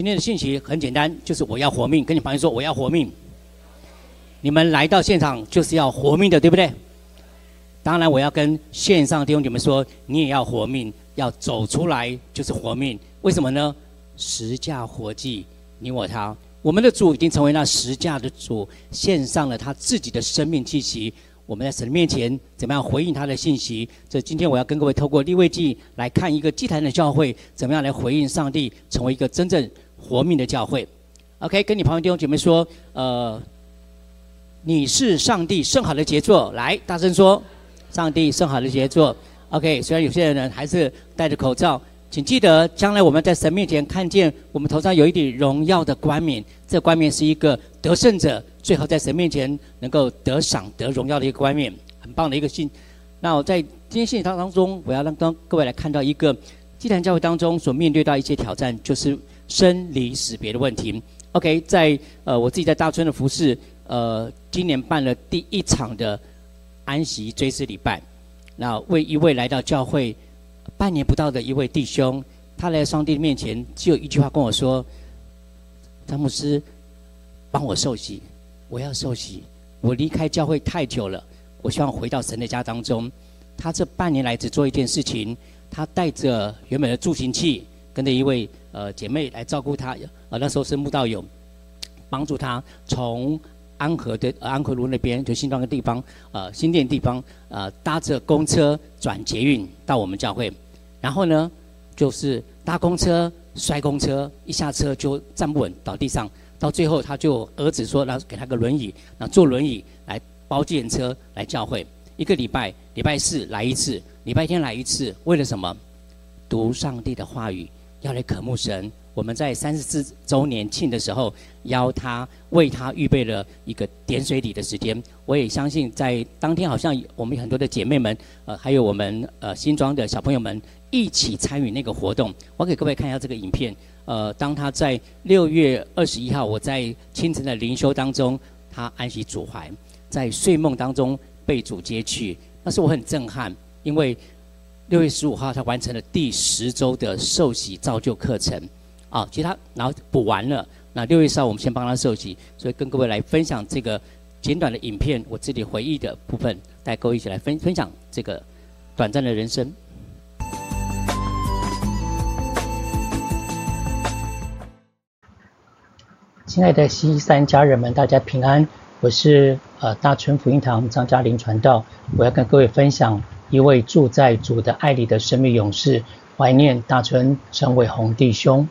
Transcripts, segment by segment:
今天的信息很简单，就是我要活命。跟你朋友说我要活命。你们来到现场就是要活命的，对不对？当然，我要跟线上弟兄姐妹说，你也要活命，要走出来就是活命。为什么呢？十架活祭，你我他，我们的主已经成为那十架的主，献上了他自己的生命气息。我们在神面前怎么样回应他的信息？这今天我要跟各位透过利未记来看一个祭坛的教会怎么样来回应上帝，成为一个真正活命的教会。OK， 跟你旁边弟兄姐妹说，你是上帝圣好的杰作，来大声说，上帝圣好的杰作。OK， 虽然有些人还是戴着口罩，请记得将来我们在神面前看见我们头上有一顶荣耀的冠冕，这冠冕是一个得胜者最后在神面前能够得赏得荣耀的一个冠冕，很棒的一个信。那我在今天信息当中，我要让各位来看到一个祭坛教会当中所面对到一些挑战，就是生离死别的问题。OK， 在我自己在大村的服事，今年办了第一场的安息追思礼拜。那为一位来到教会半年不到的一位弟兄，他来到上帝面前，只有一句话跟我说：“张牧师，帮我受洗，我要受洗。我离开教会太久了，我希望回到神的家当中。”他这半年来只做一件事情，他带着原本的助行器，跟着一位姐妹来照顾他。那时候是慕道友，帮助他从安和路那边，就新庄的地方，新店地方，搭着公车转捷运到我们教会。然后呢，就是搭公车摔公车，一下车就站不稳倒地上。到最后，他就儿子说，然后给他个轮椅，然后坐轮椅来包计程车来教会。一个礼拜，礼拜四来一次，礼拜天来一次，为了什么？读上帝的话语，要来渴慕神。我们在34周年庆的时候，为他预备了一个点水礼的时间。我也相信，在当天好像我们很多的姐妹们，还有我们新庄的小朋友们一起参与那个活动。我给各位看一下这个影片。当他在6月21号，我在清晨的灵修当中，他安息主怀，在睡梦当中被主接去。那时我很震撼，因为6月15号他完成了第10周的受洗造就课程。其实他然后补完了。那6月4号我们先帮他受洗，所以跟各位来分享这个简短的影片，我自己回忆的部分，带各位一起来分享这个短暂的人生。 亲爱的西山家人们，大家平安，我是大村福音堂张嘉玲传道，我要跟各位分享一位住在主的爱里的生命勇士，怀念大村陈伟宏弟兄。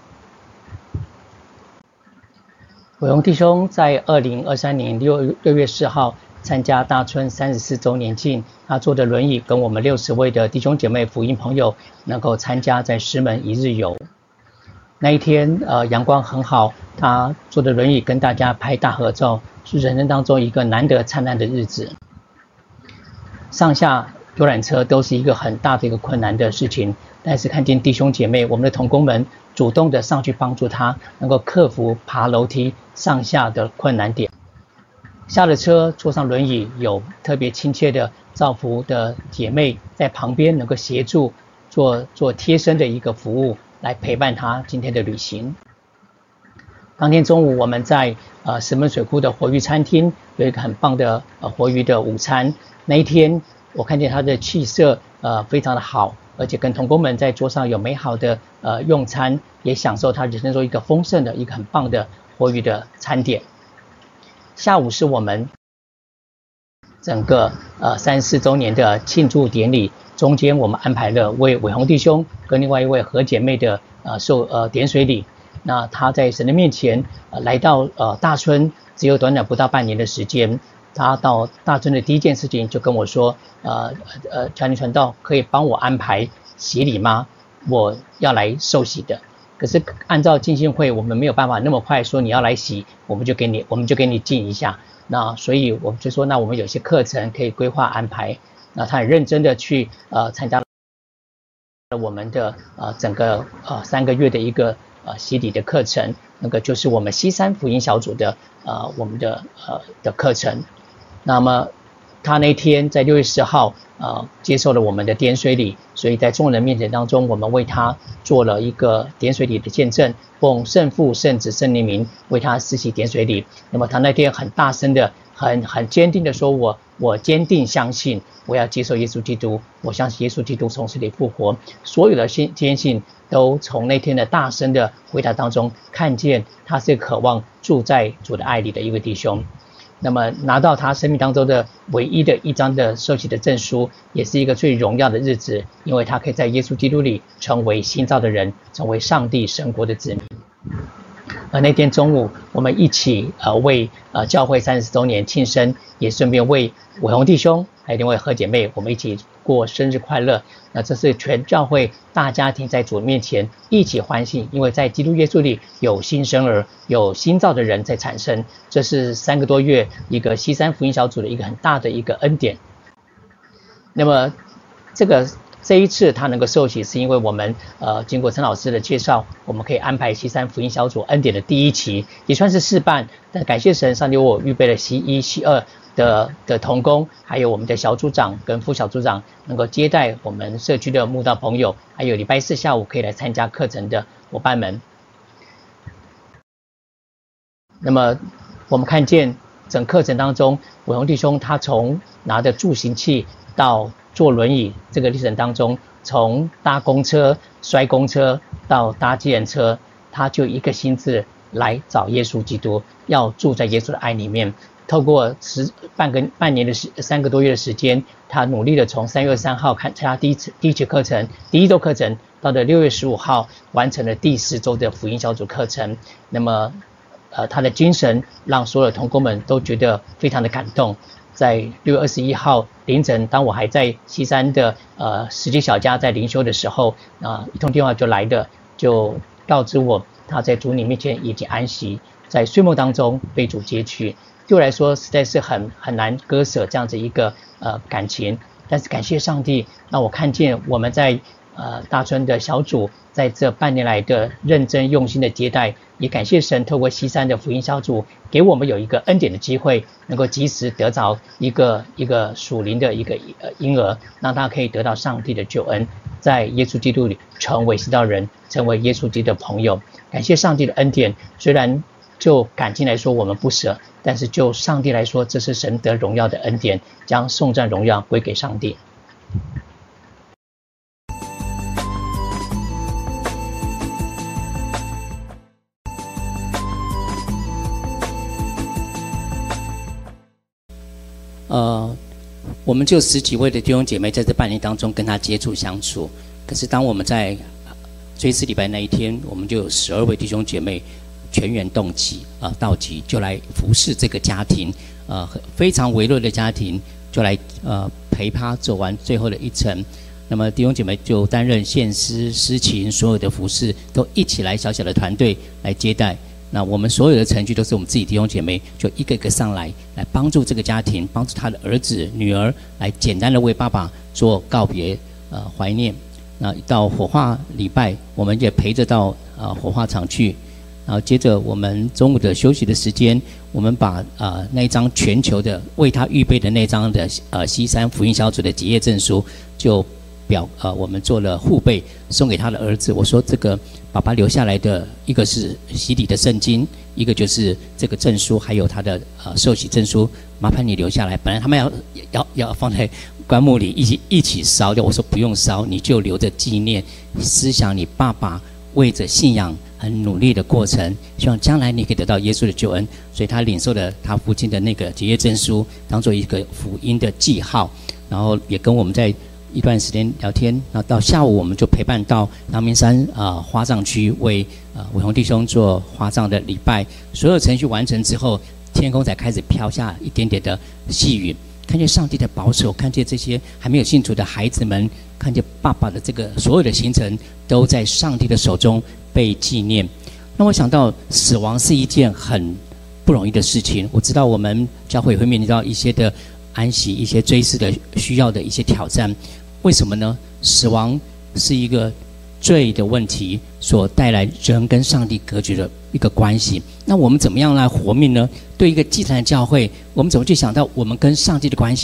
伟宏弟兄在2023年6月4号参加大村34周年庆，他坐的轮椅跟我们60位的弟兄姐妹福音朋友能够参加在石门一日游。那一天阳光很好，他坐的轮椅跟大家拍大合照，是人生当中一个难得灿烂的日子。上下游览车都是一个很大的一个困难的事情，但是看见弟兄姐妹我们的同工们主动的上去帮助他，能够克服爬楼梯上下的困难点。下了车坐上轮椅，有特别亲切的照服的姐妹在旁边能够协助做贴身的一个服务，来陪伴他今天的旅行。当天中午我们在石门水库的活鱼餐厅有一个很棒的活鱼的午餐。那一天我看见他的气色非常的好，而且跟同工们在桌上有美好的用餐，也享受他人生中一个丰盛的一个很棒的活鱼的餐点。下午是我们整个34周年的庆祝典礼，中间我们安排了为伟宏弟兄跟另外一位何姐妹的点水礼。那他在神的面前来到大村，只有短短不到半年的时间。他到大村的第一件事情就跟我说，嘉玲传道可以帮我安排洗礼吗？我要来受洗的。可是按照浸信会，我们没有办法那么快说你要来洗，我们就给你浸一下。那所以我们就说，那我们有些课程可以规划安排。那他很认真的去参加了我们的整个3个月的一个洗礼的课程，那个就是我们西山福音小组的我们的课程。那么他那天在6月10号，接受了我们的点水礼，所以在众人面前当中，我们为他做了一个点水礼的见证，奉圣父、圣子、圣灵名为他施洗点水礼。那么他那天很大声的、很坚定的说：“我坚定相信，我要接受耶稣基督，我相信耶稣基督从死里复活。”所有的坚信都从那天的大声的回答当中看见他是渴望住在主的爱里的一位弟兄。那么拿到他生命当中的唯一的一张的受洗的证书，也是一个最荣耀的日子，因为他可以在耶稣基督里成为新造的人，成为上帝神国的子民。那天中午，我们一起为教会30周年庆生，也顺便为伟宏弟兄还有另外何姐妹，我们一起过生日快乐。那这是全教会大家庭在主面前一起欢庆，因为在基督耶稣里有新生儿，有新造的人在产生。这是3个多月一个西山福音小组的一个很大的一个恩典。那么这一次他能够受洗，是因为我们经过陈老师的介绍，我们可以安排西山福音小组恩典的第1期，也算是试办。但感谢神，上帝为我预备了西1、西2的同工，还有我们的小组长跟副小组长，能够接待我们社区的慕道朋友，还有礼拜4下午可以来参加课程的伙伴们。那么我们看见整课程当中，伟宏弟兄他从拿着助行器到坐轮椅这个历程当中，从搭公车、摔公车到搭计程车，他就一个心志来找耶稣基督，要住在耶稣的爱里面。透过半年的3个多月的时间，他努力的从3月3号参加第一期课程，第1周课程，到了6月15号完成了第10周的福音小组课程。那么他的精神让所有的同工们都觉得非常的感动。在6月21号凌晨，当我还在西山的实际小家在灵修的时候，一通电话就来了，就告知我他在主你面前已经安息，在睡梦当中被主接去。对我来说实在是很难割舍这样子一个感情，但是感谢上帝让我看见我们在大村的小组在这半年来的认真用心的接待，也感谢神透过西山的福音小组给我们有一个恩典的机会，能够及时得着一个属灵的一个婴儿，让他可以得到上帝的救恩，在耶稣基督里成为新造人，成为耶稣基督的朋友。感谢上帝的恩典，虽然就感情来说我们不舍，但是就上帝来说，这是神得荣耀的恩典，将颂赞荣耀归给上帝。 我们就10几位的弟兄姐妹在这半年当中跟他接触相处，可是当我们在追思礼拜那一天，我们就有12位弟兄姐妹全员到齐，就来服侍这个家庭，非常微弱的家庭，就来陪他走完最后的一程。那么弟兄姐妹就担任献诗、诗琴，所有的服侍都一起来，小小的团队来接待。那我们所有的程序都是我们自己弟兄姐妹就一个个上来帮助这个家庭，帮助他的儿子女儿，来简单的为爸爸做告别怀念。那到火化礼拜，我们也陪着到火化场去。然后接着我们中午的休息的时间，我们把那一张全球的为他预备的那张的西山福音小组的结业证书，就我们做了护背送给他的儿子。我说这个爸爸留下来的一个是洗礼的圣经，一个就是这个证书，还有他的受洗证书，麻烦你留下来。本来他们要放在棺木里一起烧掉，我说不用烧，你就留着纪念，思想你爸爸为着信仰很努力的过程，希望将来你可以得到耶稣的救恩。所以他领受了他父亲的那个结业证书，当做一个福音的记号，然后也跟我们在一段时间聊天。然后到下午我们就陪伴到阳明山花葬区，为伟宏弟兄做花葬的礼拜。所有程序完成之后，天空才开始飘下一点点的细雨，看见上帝的保守，看见这些还没有信主的孩子们，看见爸爸的这个所有的行程都在上帝的手中被纪念。那我想到死亡是一件很不容易的事情，我知道我们教会也会面临到一些的安息、一些追思的需要的一些挑战。为什么呢？死亡是一个罪的问题所带来人跟上帝隔绝的一个关系。那我们怎么样来活命呢？对一个祭坛的教会，我们怎么去想到我们跟上帝的关系？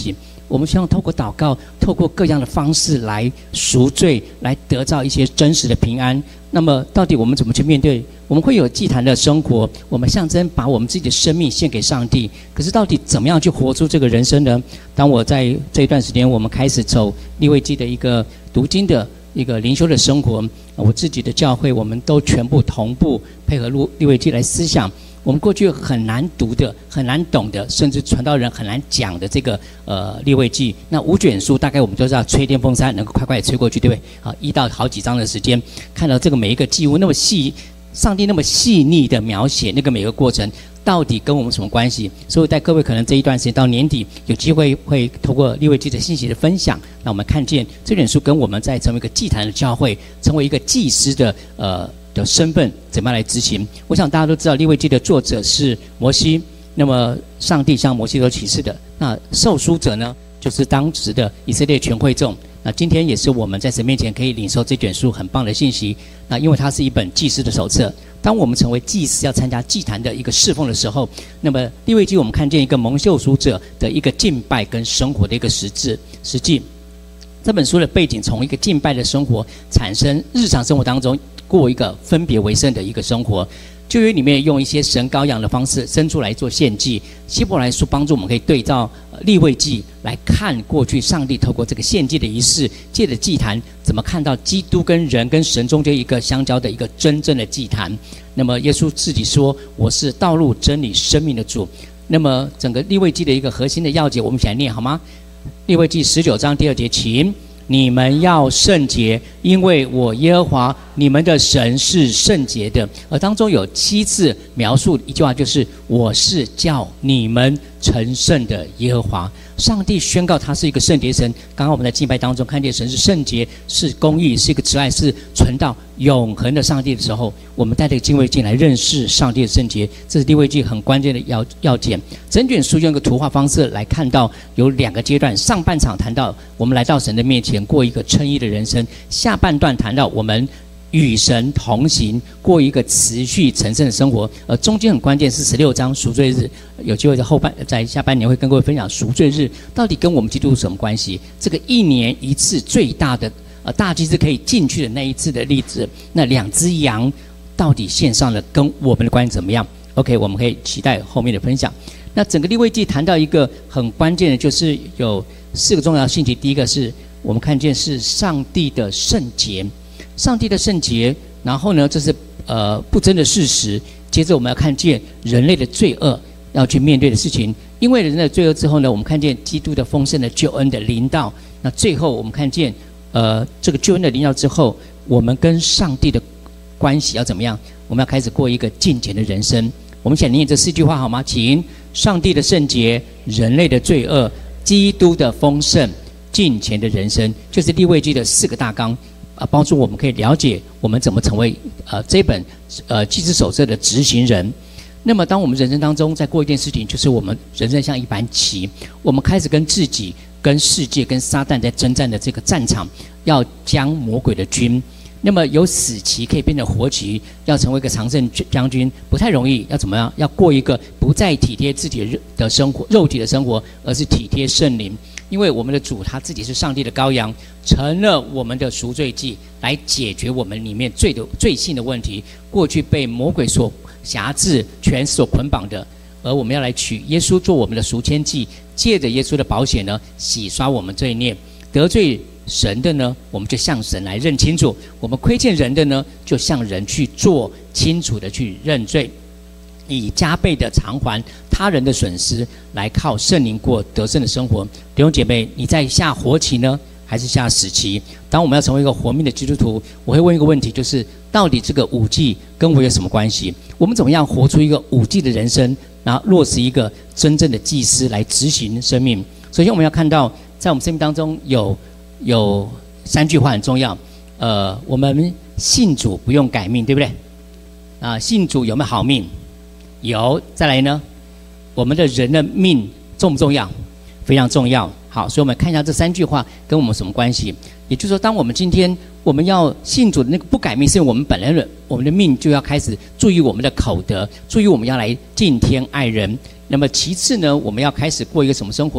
我们希望透过祷告，透过各样的方式来赎罪，来得到一些真实的平安。那么到底我们怎么去面对？我们会有祭坛的生活，我们象征把我们自己的生命献给上帝。可是到底怎么样去活出这个人生呢？当我在这一段时间，我们开始走利未记的一个读经的一个灵修的生活，我自己的教会，我们都全部同步配合利未记来思想。我们过去很难读的、很难懂的，甚至传道人很难讲的这个利未记，那5卷书大概我们都知道吹电风扇能够快快吹过去，对不对？好，1到好几章的时间，看到这个每一个祭物那么细，上帝那么细腻的描写那个每个过程，到底跟我们什么关系？所以在各位可能这一段时间到年底有机会会透过利未记的信息的分享，让我们看见这本书跟我们在成为一个祭坛的教会，成为一个祭司的身份怎么样来执行？我想大家都知道，利未记的作者是摩西。那么上帝向摩西所启示的，那受书者呢，就是当时的以色列全会众。那今天也是我们在神面前可以领受这卷书很棒的信息。那因为它是一本祭司的手册，当我们成为祭司要参加祭坛的一个侍奉的时候，那么利未记我们看见一个蒙受赎者的一个敬拜跟生活的一个实际。这本书的背景从一个敬拜的生活产生日常生活当中过一个分别为圣的一个生活。旧约里面用一些神羔羊的方式生出来做献祭，希伯来书帮助我们可以对照利未记来看过去上帝透过这个献祭的仪式，借着祭坛怎么看到基督跟人跟神中间一个相交的一个真正的祭坛。那么耶稣自己说，我是道路真理生命的主。那么整个利未记的一个核心的要节，我们一起来念好吗？利未记19章第2节，请你们要圣洁，因为我耶和华你们的神是圣洁的。而当中有7次描述一句话，就是我是叫你们成圣的耶和华。上帝宣告他是一个圣洁神。刚刚我们在敬拜当中看见神是圣洁，是公义，是一个慈爱，是存到永恒的上帝的时候，我们带着敬畏进来认识上帝的圣洁，这是利未记很关键的要件。整卷书用一个图画方式来看到有2个阶段，上半场谈到我们来到神的面前过一个称义的人生，下半段谈到我们与神同行，过一个持续成圣的生活。中间很关键是16章赎罪日，有机会在下半年会跟各位分享赎罪日到底跟我们基督有什么关系。这个1年1次最大的大祭司可以进去的那一次的例子，那2只羊到底献上了跟我们的关系怎么样 ？OK， 我们可以期待后面的分享。那整个利未记谈到一个很关键的，就是有4个重要信息。第一个是我们看见是上帝的圣洁。上帝的圣洁，然后呢，这是不争的事实。接着我们要看见人类的罪恶要去面对的事情。因为人类的罪恶之后呢，我们看见基督的丰盛的救恩的临到。那最后我们看见这个救恩的临到之后，我们跟上帝的关系要怎么样？我们要开始过一个敬虔的人生。我们想念这4句话好吗？请：上帝的圣洁，人类的罪恶，基督的丰盛，敬虔的人生，就是利未记的4个大纲。帮助我们可以了解我们怎么成为这本祭司手册的执行人。那么当我们人生当中在过一件事情，就是我们人生像一盘棋，我们开始跟自己、跟世界、跟撒旦在征战的这个战场，要将魔鬼的军。那么由死棋可以变成活棋，要成为一个常胜将军不太容易。要怎么样？要过一个不再体贴自己的生活、肉体的生活，而是体贴圣灵。因为我们的主他自己是上帝的羔羊，成了我们的赎罪祭，来解决我们里面罪性的问题。过去被魔鬼所辖制、权势所捆绑的，而我们要来取耶稣做我们的赎愆祭，借着耶稣的宝血呢，洗刷我们罪孽。得罪神的呢，我们就向神来认清楚；我们亏欠人的呢，就向人去做清楚的去认罪，以加倍的偿还他人的损失，来靠圣灵过得胜的生活。弟兄姐妹，你在下活棋呢，还是下死棋？当我们要成为一个活命的基督徒，我会问一个问题，就是到底这个5祭跟我有什么关系？我们怎么样活出一个5祭的人生，然后落实一个真正的祭司来执行生命？首先我们要看到，在我们生命当中有3句话很重要。我们信主不用改命，对不对？信主有没有好命？有。再来呢，我们的人的命重不重要？非常重要。好，所以我们看一下这3句话跟我们什么关系。也就是说，当我们今天我们要信主的那个不改命，是因为我们本来我们的命就要开始注意我们的口德，注意我们要来敬天爱人。那么其次呢，我们要开始过一个什么生活？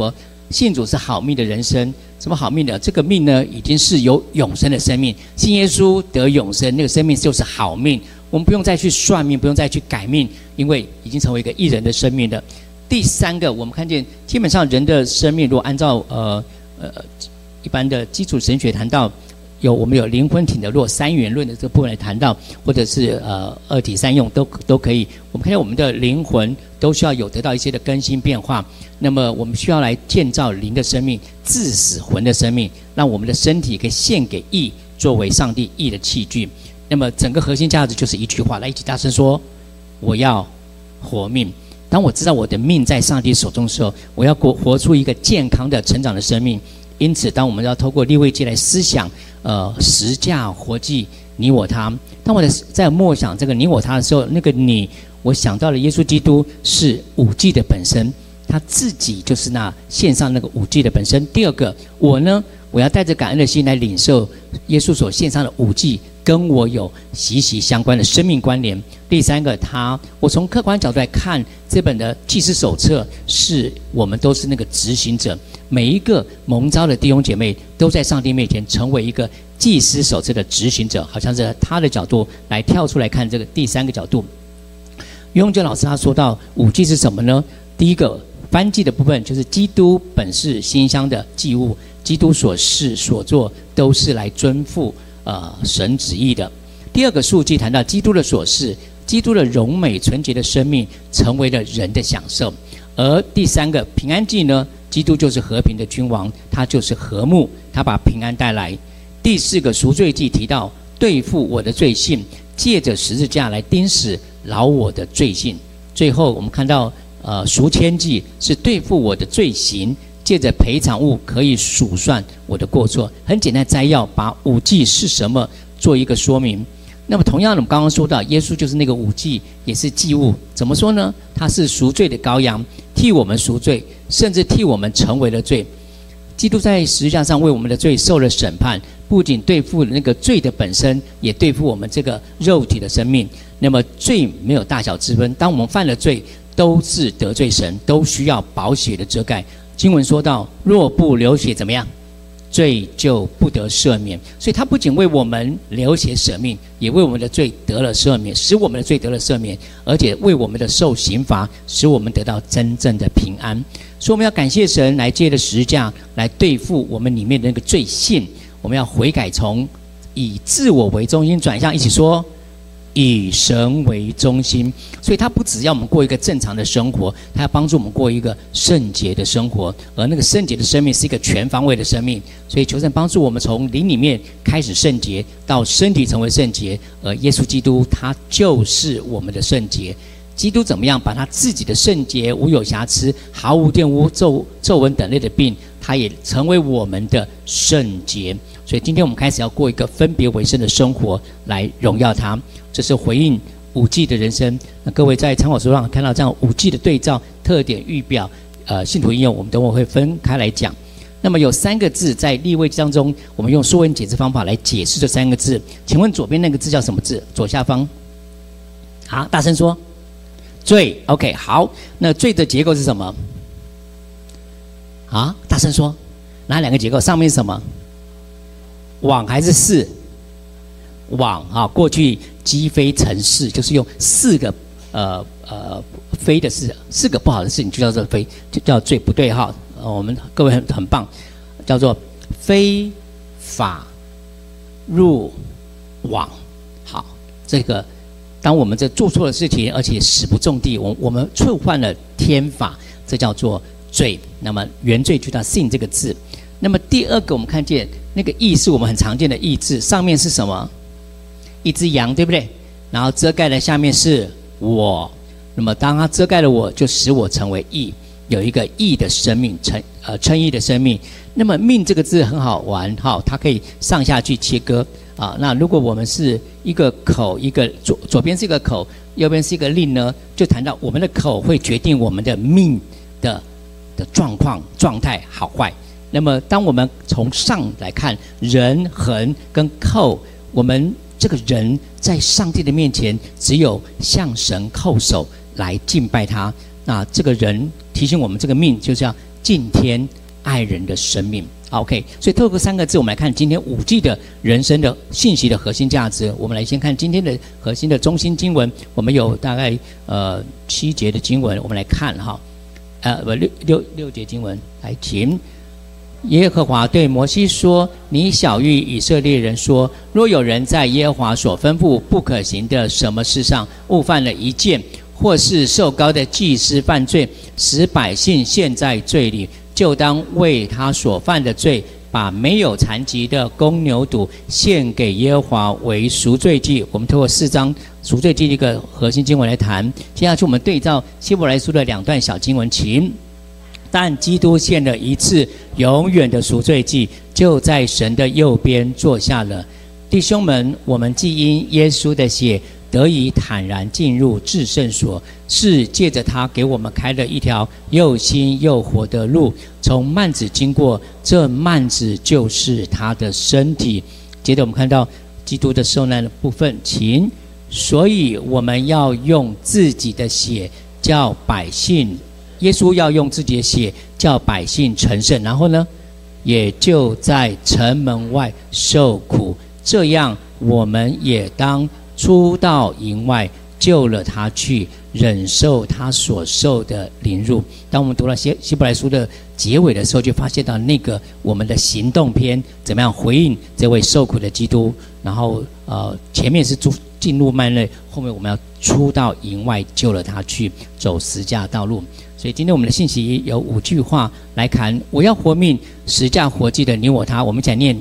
信主是好命的人生。什么好命的？这个命呢，已经是有永生的生命。信耶稣得永生，那个生命就是好命。我们不用再去算命，不用再去改命，因为已经成为一个义人的生命了。第三个，我们看见基本上人的生命，如果按照一般的基础神学谈到，我们有灵魂体的，如果三元论的这个部分来谈到，或者是二体三用都可以。我们看见我们的灵魂都需要有得到一些的更新变化，那么我们需要来建造灵的生命，致死魂的生命，让我们的身体可以献给义，作为上帝义的器具。那么整个核心价值就是一句话，来一起大声说：我要活命。当我知道我的命在上帝手中的时候，我要活出一个健康的成长的生命。因此，当我们要透过利未记来思想，十架活祭你我他。当我在默想这个你我他的时候，那个你，我想到了耶稣基督是五祭的本身，他自己就是那献上那个五祭的本身。第二个，我呢，我要带着感恩的心来领受耶稣所献上的五祭，跟我有息息相关的生命关联。第三个，我从客观角度来看，这本的祭司手册是我们都是那个执行者，每一个蒙召的弟兄姐妹都在上帝面前成为一个祭司手册的执行者，好像是他的角度来跳出来看这个第三个角度。于永杰老师他说到五祭是什么呢？第一个燔祭的部分就是基督本是馨香的祭物，基督所事所做都是来遵附神旨意的。第二个数祭谈到基督的所事，基督的荣美纯洁的生命成为了人的享受。而第三个平安祭呢，基督就是和平的君王，他就是和睦，他把平安带来。第四个赎罪祭提到对付我的罪性，借着十字架来钉死饶我的罪性。最后我们看到赎愆祭是对付我的罪行，借着赔偿物可以数算我的过错。很简单摘要，把五祭是什么做一个说明。那么同样的，我们刚刚说到耶稣就是那个五祭，也是祭物。怎么说呢？他是赎罪的羔羊，替我们赎罪，甚至替我们成为了罪。基督在十字架上为我们的罪受了审判，不仅对付那个罪的本身，也对付我们这个肉体的生命。那么罪没有大小之分，当我们犯了罪，都是得罪神，都需要宝血的遮盖。经文说到，若不流血怎么样？罪就不得赦免。所以他不仅为我们流血舍命，也为我们的罪得了赦免，使我们的罪得了赦免，而且为我们的受刑罚，使我们得到真正的平安。所以我们要感谢神来借着十字架来对付我们里面的那个罪性。我们要悔改，从以自我为中心转向，一起说以神为中心。所以他不只要我们过一个正常的生活，他要帮助我们过一个圣洁的生活，而那个圣洁的生命是一个全方位的生命。所以求神帮助我们从灵里面开始圣洁，到身体成为圣洁，而耶稣基督他就是我们的圣洁。基督怎么样把他自己的圣洁、无有瑕疵、毫无玷污、皱纹等类的病，他也成为我们的圣洁。所以今天我们开始要过一个分别为圣的生活，来荣耀他。这是回应五祭的人生。那各位在参考书上看到这样五祭的对照、特点、预表、信徒应用，我们等会会分开来讲。那么有三个字在利未记当中，我们用说文解字方法来解释这三个字。请问左边那个字叫什么字？左下方。好，大声说。罪。 OK， 好，那罪的结构是什么？啊，大声说。哪两个结构？上面是什么？网还是四？网啊，过去积非成是，就是用四个非的事，四个不好的事情就叫做非，就叫罪，不对哈。我们各位很棒，叫做非法入网。好，这个当我们这做错了事情，而且死不种地，我们触犯了天法，这叫做罪。那么原罪就叫 sin 这个字。那么第二个，我们看见那个义是我们很常见的义字，上面是什么？一只羊，对不对？然后遮盖的下面是我。那么当它遮盖了我，就使我成为义，有一个义的生命，称义的生命。那么命这个字很好玩哈，它可以上下去切割啊。那如果我们是一个口，一个左边是一个口，右边是一个令呢，就谈到我们的口会决定我们的命的状态好坏。那么当我们从上来看，人横跟叩，我们这个人在上帝的面前只有向神叩首来敬拜他。那这个人提醒我们，这个命就是要敬天爱人的生命。OK， 所以透过3个字，我们来看今天5G 的人生的信息的核心价值。我们来先看今天的核心的中心经文，我们有大概7节的经文，我们来看哈，6节经文，来请。耶和华对摩西说：“你晓谕以色列人说，若有人在耶和华所吩咐不可行的什么事上误犯了一件，或是受膏的祭司犯罪，使百姓陷在罪里，就当为他所犯的罪，把没有残疾的公牛犊献给耶和华为赎罪祭。”我们透过4章赎罪祭的一个核心经文来谈。接下去我们对照希伯来书的2段小经文，请。但基督献了一次永远的赎罪祭，就在神的右边坐下了。弟兄们，我们既因耶稣的血得以坦然进入至圣所，是借着他给我们开了一条又新又活的路，从幔子经过，这幔子就是他的身体。接着我们看到基督的受难的部分，请。所以我们要用自己的血叫百姓，耶稣要用自己的血叫百姓成圣，然后呢，也就在城门外受苦，这样我们也当出到营外，救了他去，忍受他所受的凌辱。当我们读了希伯来书的结尾的时候，就发现到那个我们的行动篇怎么样回应这位受苦的基督，然后前面是进入幔内，后面我们要出到营外，救了他去，走十架道路。所以今天我们的信息有5句话来看，我要活命，十架活祭的你我他。我们一起来念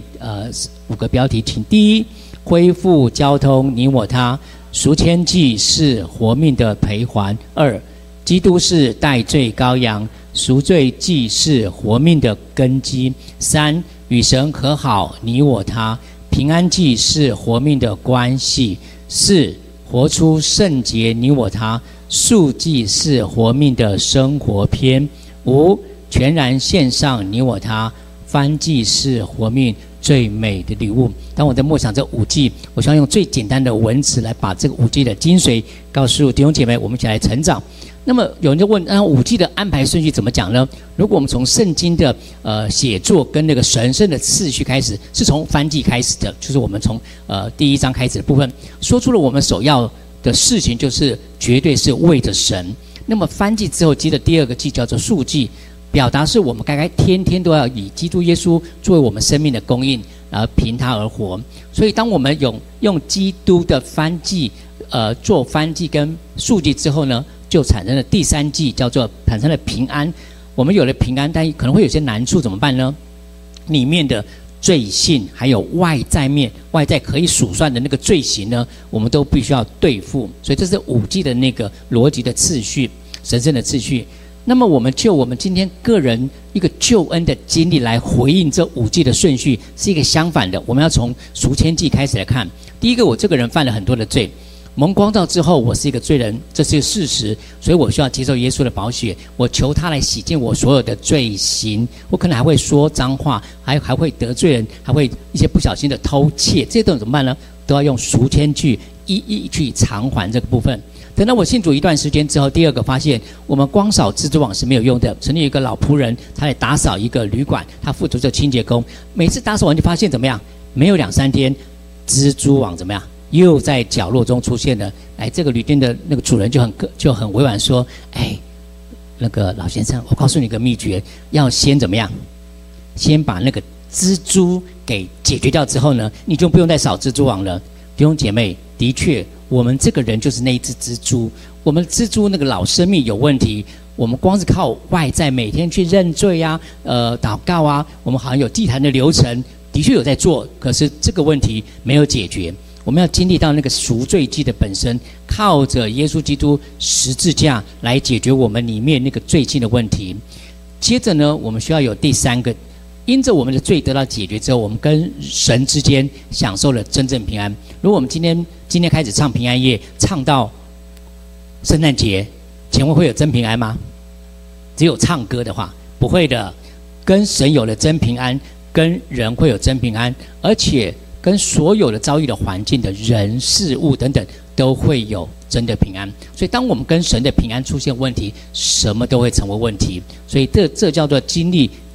5个标题，请。第一，恢复交通你我他，赎愆祭是活命的赔还。2，基督是代罪羔羊，赎罪祭是活命的根基。3，与神和好你我他，平安祭是活命的关系。4，活出圣洁你我他，赎祭是活命的生活篇。5，全然献上你我他，燔祭是活命最美的礼物。当我在默想这5祭，我想用最简单的文词来把这个5祭的精髓告诉弟兄姐妹，我们一起来成长。那么有人就问，5祭的安排顺序怎么讲呢？如果我们从圣经的写作跟那个神圣的次序开始，是从燔祭开始的，就是我们从第1章开始的部分，说出了我们首要的事情，就是绝对是为着神。那么燔祭之后接着第2个祭叫做赎祭，表达是我们该天天都要以基督耶稣作为我们生命的供应，然后凭他而活。所以当我们用基督的燔祭做燔祭跟赎祭之后呢，就产生了第3祭，叫做产生了平安。我们有了平安，但可能会有些难处，怎么办呢？里面的罪性还有外在可以数算的那个罪行呢，我们都必须要对付。所以这是5祭的那个逻辑的次序，神圣的次序。那么我们今天个人一个救恩的经历来回应这5祭的顺序，是一个相反的。我们要从赎愆祭开始来看。第一个，我这个人犯了很多的罪，蒙光照之后，我是一个罪人，这是事实，所以我需要接受耶稣的宝血，我求他来洗净我所有的罪行。我可能还会说脏话，还会得罪人，还会一些不小心的偷窃，这些都怎么办呢？都要用赎愆去一一去偿还这个部分。等到我信主一段时间之后，第2个发现，我们光扫蜘蛛网是没有用的。曾经有一个老仆人，他来打扫一个旅馆，他负责这清洁工，每次打扫完就发现怎么样？没有2-3天，蜘蛛网怎么样？又在角落中出现了。这个旅店的那个主人就很委婉说：“那个老先生，我告诉你个秘诀，要先怎么样？先把那个蜘蛛给解决掉之后呢，你就不用再扫蜘蛛网了。”弟兄姐妹，的确，我们这个人就是那一只蜘蛛。我们蜘蛛那个老生命有问题，我们光是靠外在每天去认罪啊、祷告啊，我们好像有祭坛的流程，的确有在做，可是这个问题没有解决。我们要经历到那个赎罪祭的本身，靠着耶稣基督十字架来解决我们里面那个罪性的问题。接着呢，我们需要有第3个，因着我们的罪得到解决之后，我们跟神之间享受了真正平安。如果我们今天开始唱平安夜，唱到圣诞节，请问会有真平安吗？只有唱歌的话，不会的。跟神有了真平安，跟人会有真平安，而且跟所有的遭遇的环境的人事物等等都会有真的平安。所以当我们跟神的平安出现问题，什么都会成为问题。所以这叫做经历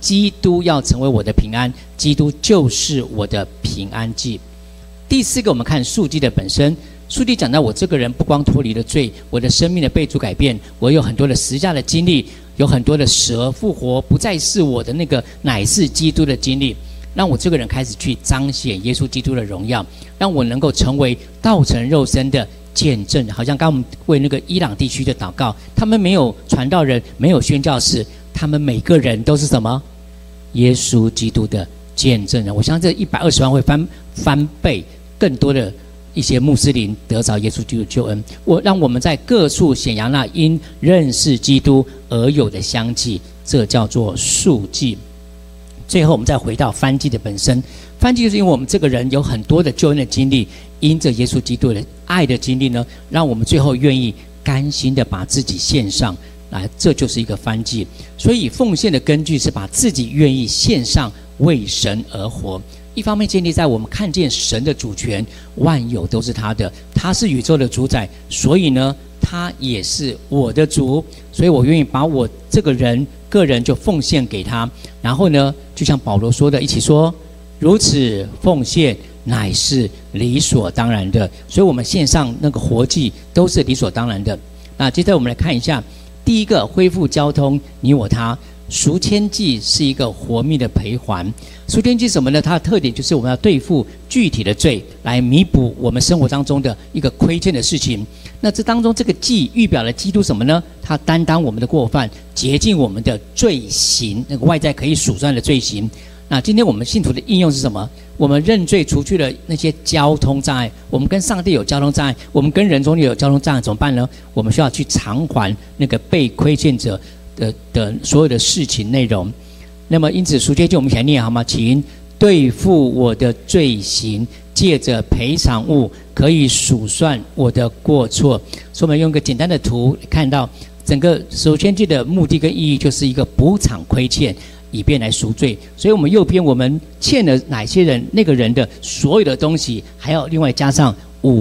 基督要成为我的平安，基督就是我的平安祭。第四个，我们看赎祭的本身。书记讲到，我这个人不光脱离了罪，我的生命的被主改变，我有很多的十字架的经历，有很多的死而复活，不再是我的那个，乃是基督的经历，让我这个人开始去彰显耶稣基督的荣耀，让我能够成为道成肉身的见证。好像刚我们为那个伊朗地区的祷告，他们没有传道人，没有宣教士，他们每个人都是什么？耶稣基督的见证人。我相信这120万会翻倍，更多的一些穆斯林得着耶稣基督的救恩。让我们在各处显扬那因认识基督而有的香气，这叫做赎祭。最后我们再回到燔祭的本身，燔祭就是因为我们这个人有很多的救恩的经历，因着耶稣基督的爱的经历呢，让我们最后愿意甘心的把自己献上来，这就是一个燔祭。所以奉献的根据是把自己愿意献上，为神而活。一方面建立在我们看见神的主权，万有都是他的，他是宇宙的主宰，所以呢他也是我的主，所以我愿意把我这个个人就奉献给他。然后呢，就像保罗说的，一起说，如此奉献乃是理所当然的。所以我们献上那个活祭都是理所当然的。那接着我们来看一下，第一个，恢复交通，你我他。赎愆祭是一个活命的赔还。赎愆祭什么呢？它的特点就是我们要对付具体的罪，来弥补我们生活当中的一个亏欠的事情。那这当中这个祭预表了基督什么呢？他担当我们的过犯，洁净我们的罪行，那个外在可以数算的罪行。那今天我们信徒的应用是什么？我们认罪，除去了那些交通障碍，我们跟上帝有交通障碍，我们跟人中间有交通障碍，怎么办呢？我们需要去偿还那个被亏欠者的所有的事情内容。那么因此赎愆祭我们一起来念好吗？请，对付我的罪行，借着赔偿物可以数算我的过错。所以我们用个简单的图看到整个赎愆祭的目的跟意义，就是一个补偿亏欠，以便来赎罪。所以我们右边我们欠了哪些人，那个人的所有的东西，还要另外加上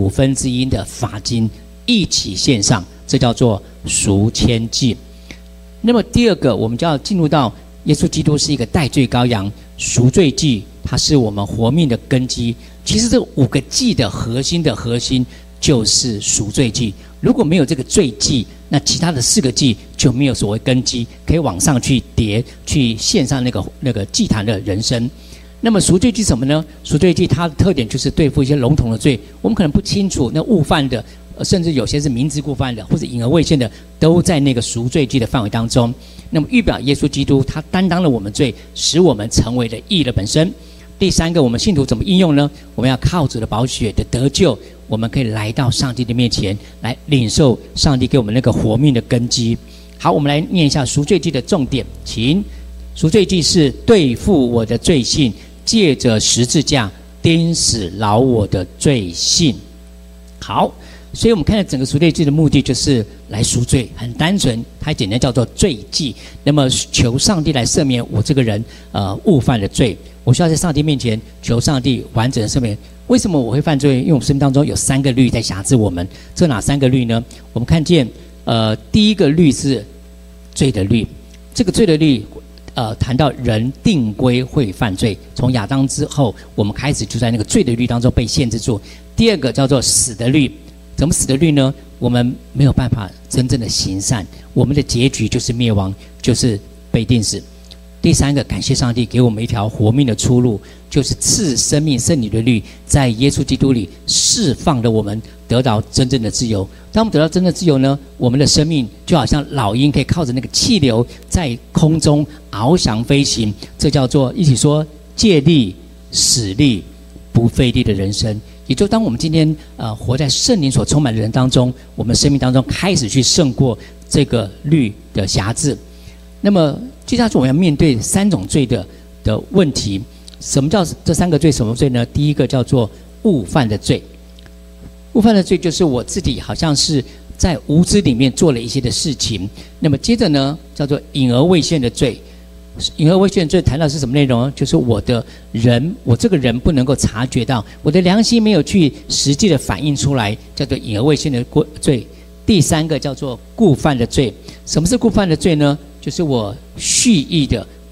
1/5的罚金一起献上，这叫做赎愆祭。那么第二个，我们就要进入到耶稣基督是一个代罪羔羊，赎罪祭它是我们活命的根基。其实这5个祭的核心就是赎罪祭。如果没有这个罪祭，那其他的4个祭就没有所谓根基，可以往上去叠，去献上那个祭坛的人生。那么赎罪祭什么呢？赎罪祭它的特点就是对付一些笼统的罪，我们可能不清楚，那误犯的，甚至有些是明知故犯的，或者隐而未现的，都在那个赎罪祭的范围当中。那么预表耶稣基督，他担当了我们罪，使我们成为了义的本身。第三个，我们信徒怎么应用呢？我们要靠主的宝血的得救，我们可以来到上帝的面前，来领受上帝给我们那个活命的根基。好，我们来念一下赎罪祭的重点，请。赎罪祭是对付我的罪性，借着十字架钉死老我的罪性。好，所以我们看到整个赎罪祭的目的就是来赎罪，很单纯，它简单叫做罪祭。那么求上帝来赦免我这个人误犯的罪，我需要在上帝面前求上帝完整的赦免。为什么我会犯罪？因为我们生命当中有3个律在辖制我们。这哪3个律呢？我们看见第一个律是罪的律，这个罪的律谈到人定规会犯罪，从亚当之后，我们开始就在那个罪的律当中被限制住。第二个叫做死的律，怎么死的律呢？我们没有办法真正的行善，我们的结局就是灭亡，就是被钉死。第三个，感谢上帝给我们一条活命的出路，就是赐生命圣灵的律，在耶稣基督里释放了我们，得到真正的自由。当我们得到真正的自由呢，我们的生命就好像老鹰可以靠着那个气流在空中翱翔飞行，这叫做一起说借力使力不费力的人生。也就当我们今天活在圣灵所充满的人当中，我们生命当中开始去胜过这个律的辖制。那么接下去我们要面对3种罪的问题。什么叫这3个罪？什么罪呢？第一个叫做误犯的罪。误犯的罪就是我自己好像是在无知里面做了一些的事情。那么接着呢，叫做隐而未现的罪。隐而未现的罪谈到是什么内容？就是我这个人不能够察觉到，我的良心没有去实际的反映出来，叫做隐而未现的罪。第3个叫做故犯的罪。什么是故犯的罪呢？就是我蓄意的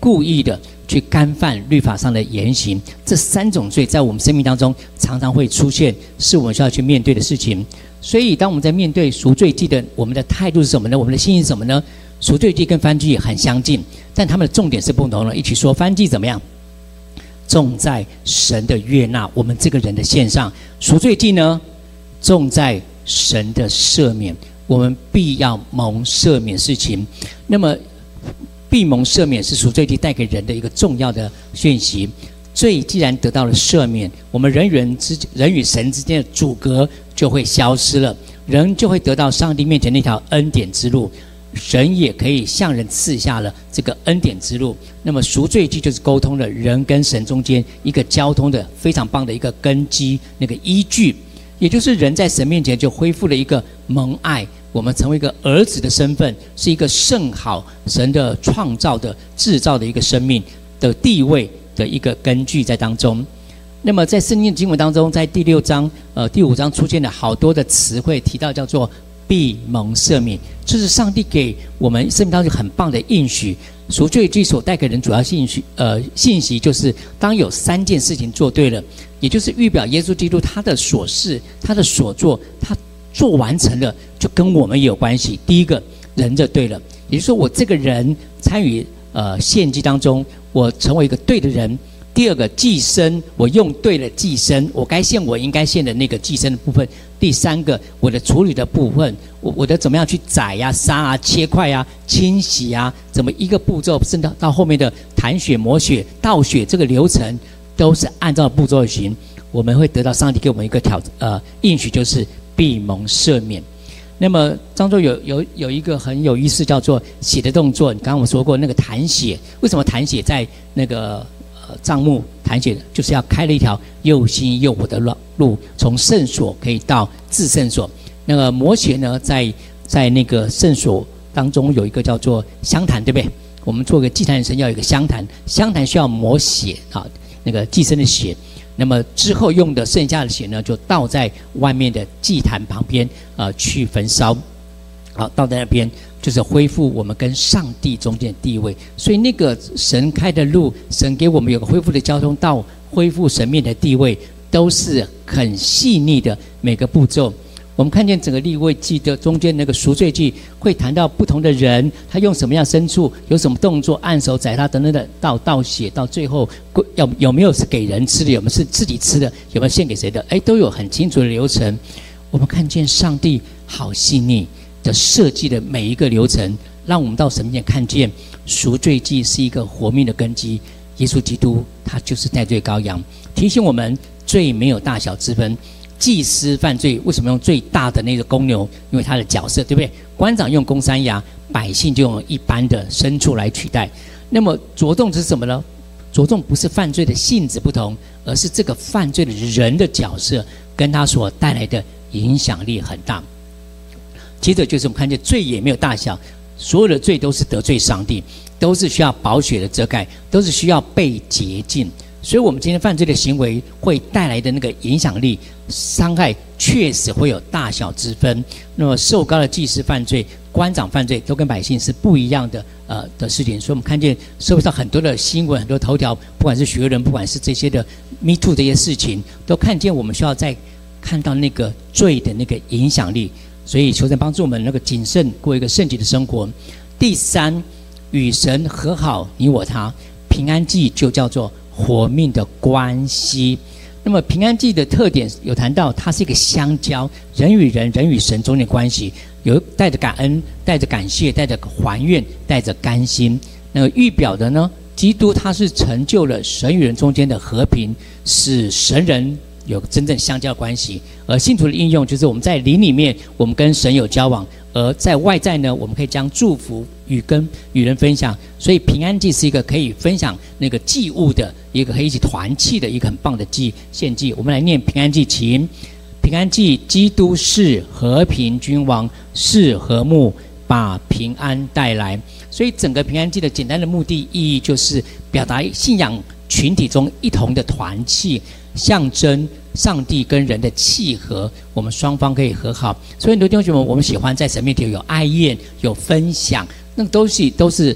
故意的去干犯律法上的言行。这3种罪在我们生命当中常常会出现，是我们需要去面对的事情。所以当我们在面对赎罪祭的，我们的态度是什么呢？我们的心意是什么呢？赎罪祭跟燔祭很相近，但他们的重点是不同的。一起说，燔祭怎么样？重在神的悦纳，我们这个人的献上。赎罪祭呢，重在神的赦免，我们必要蒙赦免事情。那么必蒙赦免是赎罪祭带给人的一个重要的讯息。罪既然得到了赦免，我们人与神之间的阻隔就会消失了，人就会得到上帝面前那条恩典之路，神也可以向人赐下了这个恩典之路。那么赎罪祭就是沟通了人跟神中间一个交通的非常棒的一个根基，那个依据，也就是人在神面前就恢复了一个蒙爱，我们成为一个儿子的身份，是一个甚好神的创造的制造的一个生命的地位的一个根据在当中。那么在圣经经文当中，在第6章第5章出现了好多的词汇，提到叫做必蒙赦免，这是上帝给我们生命当中很棒的应许。赎罪祭所带给人主要信息就是当有3件事情做对了，也就是预表耶稣基督他的所事他的所做，他做完成了，就跟我们也有关系。第一个，人就对了，也就是说我这个人参与献祭当中，我成为一个对的人。第二个，祭牲，我用对了祭牲，我该献我应该献的那个祭牲的部分。第3个，我的处理的部分，我的怎么样去宰呀、杀啊、切块啊、清洗啊，怎么一个步骤，甚至到后面的弹血、磨血、倒血这个流程，都是按照步骤行，我们会得到上帝给我们一个应许，就是必蒙赦免。那么当中有一个很有意思，叫做血的动作。刚刚我说过那个弹血，为什么弹血在那个帐幕弹血，就是要开了一条又新又活的路，从圣所可以到至圣所。那个磨血呢，在那个圣所当中有一个叫做香坛，对不对？我们做个祭坛的神要有一个香坛，香坛需要磨血啊，那个祭牲的血。那么之后用的剩下的血呢，就倒在外面的祭坛旁边去焚烧。好，倒在那边就是恢复我们跟上帝中间的地位。所以那个神开的路，神给我们有个恢复的交通到恢复神面的地位，都是很细腻的每个步骤。我们看见整个利未记的中间那个赎罪记，会谈到不同的人，他用什么样牲畜，有什么动作，按手宰他等等的，倒血，到最后有没有是给人吃的，有没有是自己吃的，有没有献给谁的，都有很清楚的流程。我们看见上帝好细腻的设计的每一个流程，让我们到神面前看见赎罪祭是一个活命的根基。耶稣基督他就是代罪羔羊，提醒我们罪没有大小之分。祭司犯罪为什么用最大的那个公牛？因为他的角色，对不对？官长用公山羊，百姓就用一般的牲畜来取代。那么着重是什么呢？着重不是犯罪的性质不同，而是这个犯罪的人的角色跟他所带来的影响力很大。接着就是我们看见罪也没有大小，所有的罪都是得罪上帝，都是需要宝血的遮盖，都是需要被洁净。所以我们今天犯罪的行为会带来的那个影响力伤害，确实会有大小之分。那么受膏的祭司犯罪，官长犯罪，都跟百姓是不一样的事情。所以我们看见社会上很多的新闻，很多头条，不管是学人，不管是这些的 Me Too 这些事情，都看见我们需要在看到那个罪的那个影响力。所以求神帮助我们那个谨慎过一个圣洁的生活。第3，与神和好，你我他。平安祭就叫做活命的关系。那么平安祭的特点有谈到，它是一个相交，人与人、人与神中间的关系，有带着感恩、带着感谢、带着还愿、带着甘心。那个预表的呢，基督他是成就了神与人中间的和平，使神人有真正相交的关系。而信徒的应用就是我们在灵里面，我们跟神有交往；而在外在呢，我们可以将祝福与人分享。所以平安祭是一个可以分享那个祭物的一个可以一起团契的一个很棒的献祭。我们来念平安祭，请。平安祭，基督是和平君王，是和睦，把平安带来。所以整个平安祭的简单的目的意义就是表达信仰群体中一同的团契，象征上帝跟人的契合，我们双方可以和好。所以很多弟兄姐妹，我们喜欢在神面前有爱宴、有分享，那都是平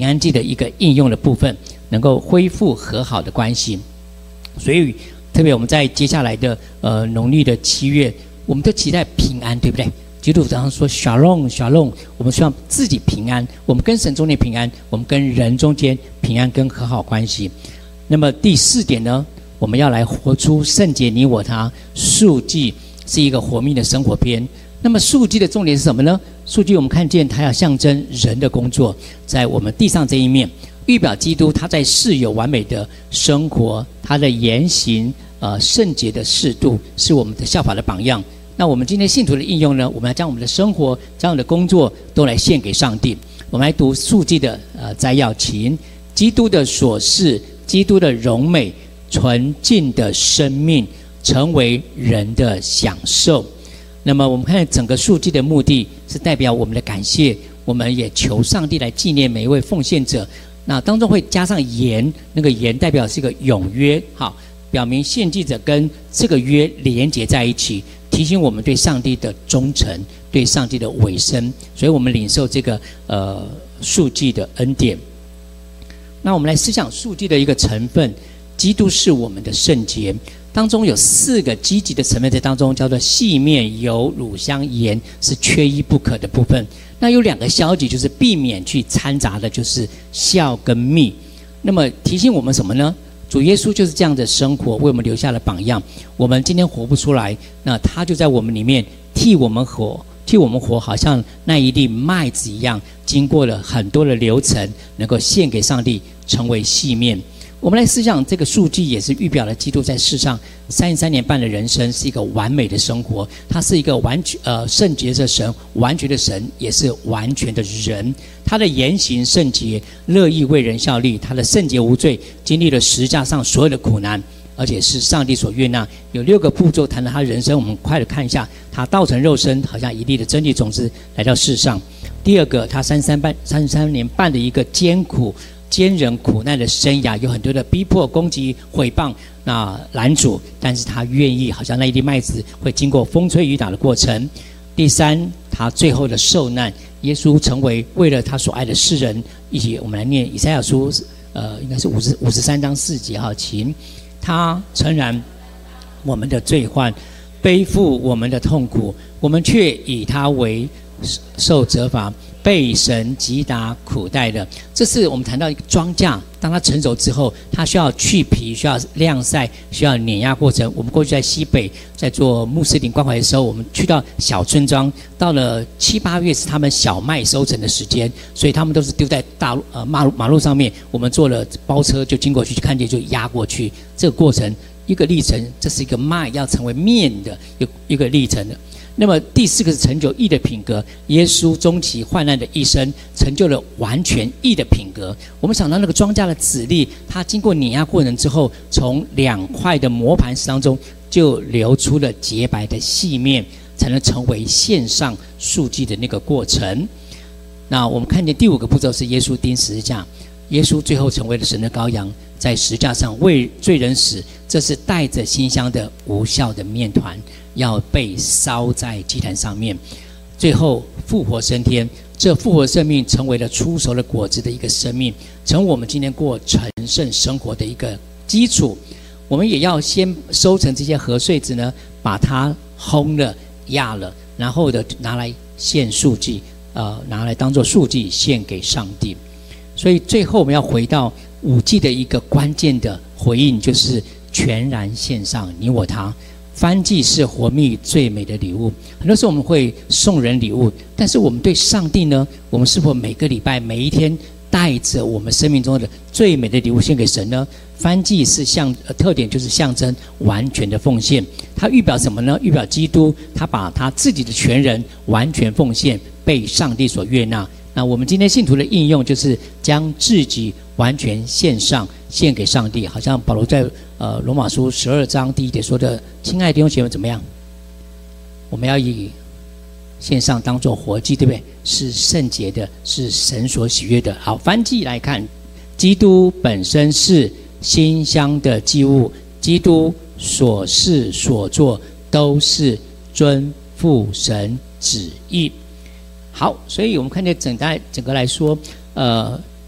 平安祭的一个应用的部分，能够恢复和好的关系。所以特别我们在接下来的农历的7月，我们都期待平安，对不对？基督常常说 Shalom Shalom， 我们希望自己平安，我们跟神中间平安，我们跟人中间平安跟和好关系。那么第4点呢，我们要来活出圣洁你我他。赎祭是一个活命的生活篇。那么赎祭的重点是什么呢？赎祭我们看见它要象征人的工作，在我们地上这一面，预表基督他在世有完美的生活，他的言行圣洁的适度，是我们的效法的榜样。那我们今天信徒的应用呢，我们要将我们的生活、将我们的工作都来献给上帝。我们来读赎祭的摘要，请基督的所事，基督的荣美，纯净的生命，成为人的享受。那么我们看整个赎祭的目的是代表我们的感谢，我们也求上帝来纪念每一位奉献者。那当中会加上言，那个言代表是一个永约，好，表明献祭者跟这个约连结在一起，提醒我们对上帝的忠诚，对上帝的委身，所以我们领受这个赎祭的恩典。那我们来思想赎祭的一个成分，基督是我们的圣洁，当中有4个积极的成分在当中，叫做细面、油、乳香、盐，是缺一不可的部分。那有2个消极，就是避免去掺杂的，就是酵跟蜜。那么提醒我们什么呢？主耶稣就是这样的生活，为我们留下了榜样。我们今天活不出来，那他就在我们里面替我们活，好像那一粒麦子一样，经过了很多的流程，能够献给上帝，成为细面。我们来思想，这个赎祭也是预表了基督在世上33年半的人生，是一个完美的生活。他是一个圣洁的神，完全的神，也是完全的人。他的言行圣洁，乐意为人效力。他的圣洁无罪，经历了十字架上所有的苦难，而且是上帝所悦纳。有6个步骤谈到他人生，我们快的看一下。他道成肉身，好像一粒的真理种子来到世上。第2个，他33年半的一个坚忍苦难的生涯，有很多的逼迫、攻击、毁谤、拦阻，但是他愿意，好像那一粒麦子会经过风吹雨打的过程。第3，他最后的受难，耶稣成为为了他所爱的世人。一起我们来念以赛亚书，应该是53章4节哈，请他诚然我们的罪患，背负我们的痛苦，我们却以他为受责罚，被神击打苦待的。这是我们谈到一个庄稼，当它成熟之后，它需要去皮，需要晾晒，需要碾压过程。我们过去在西北在做穆斯林关怀的时候，我们去到小村庄，到了7、8月是他们小麦收成的时间，所以他们都是丢在马路上面，我们坐了包车就经过去，看见就压过去。这个过程一个历程，这是一个麦要成为面的一个历程的。那么第4个是成就义的品格，耶稣终其患难的一生，成就了完全义的品格。我们想到那个庄稼的籽粒，它经过碾压过程之后，从2块的磨盘石当中就流出了洁白的细面，才能成为献上赎祭的那个过程。那我们看见第5个步骤是耶稣钉十字架，耶稣最后成为了神的羔羊，在十字架上为罪人死，这是带着馨香的无效的面团，要被烧在祭坛上面。最后复活升天，这复活生命成为了出熟的果子的一个生命，成为我们今天过成圣生活的一个基础。我们也要先收成这些禾穗子呢，把它烘了压了，然后的拿来献赎祭，拿来当作赎祭献给上帝。所以最后我们要回到5祭的一个关键的回应，就是全然献上你我他。燔祭是活蜜最美的礼物。很多时候我们会送人礼物，但是我们对上帝呢，我们是否每个礼拜每一天带着我们生命中的最美的礼物献给神呢？燔祭是特点就是象征完全的奉献。它预表什么呢？预表基督，他把他自己的全人完全奉献，被上帝所悦纳。那我们今天信徒的应用就是将自己完全献上，献给上帝。好像保罗在罗马书12章第1节说的：“亲爱的弟兄姐妹，怎么样？我们要以献上当作活祭，对不对？是圣洁的，是神所喜悦的。”好，燔祭来看，基督本身是馨香的祭物，基督所事所做都是遵父神旨意。好，所以我们看见整个来说，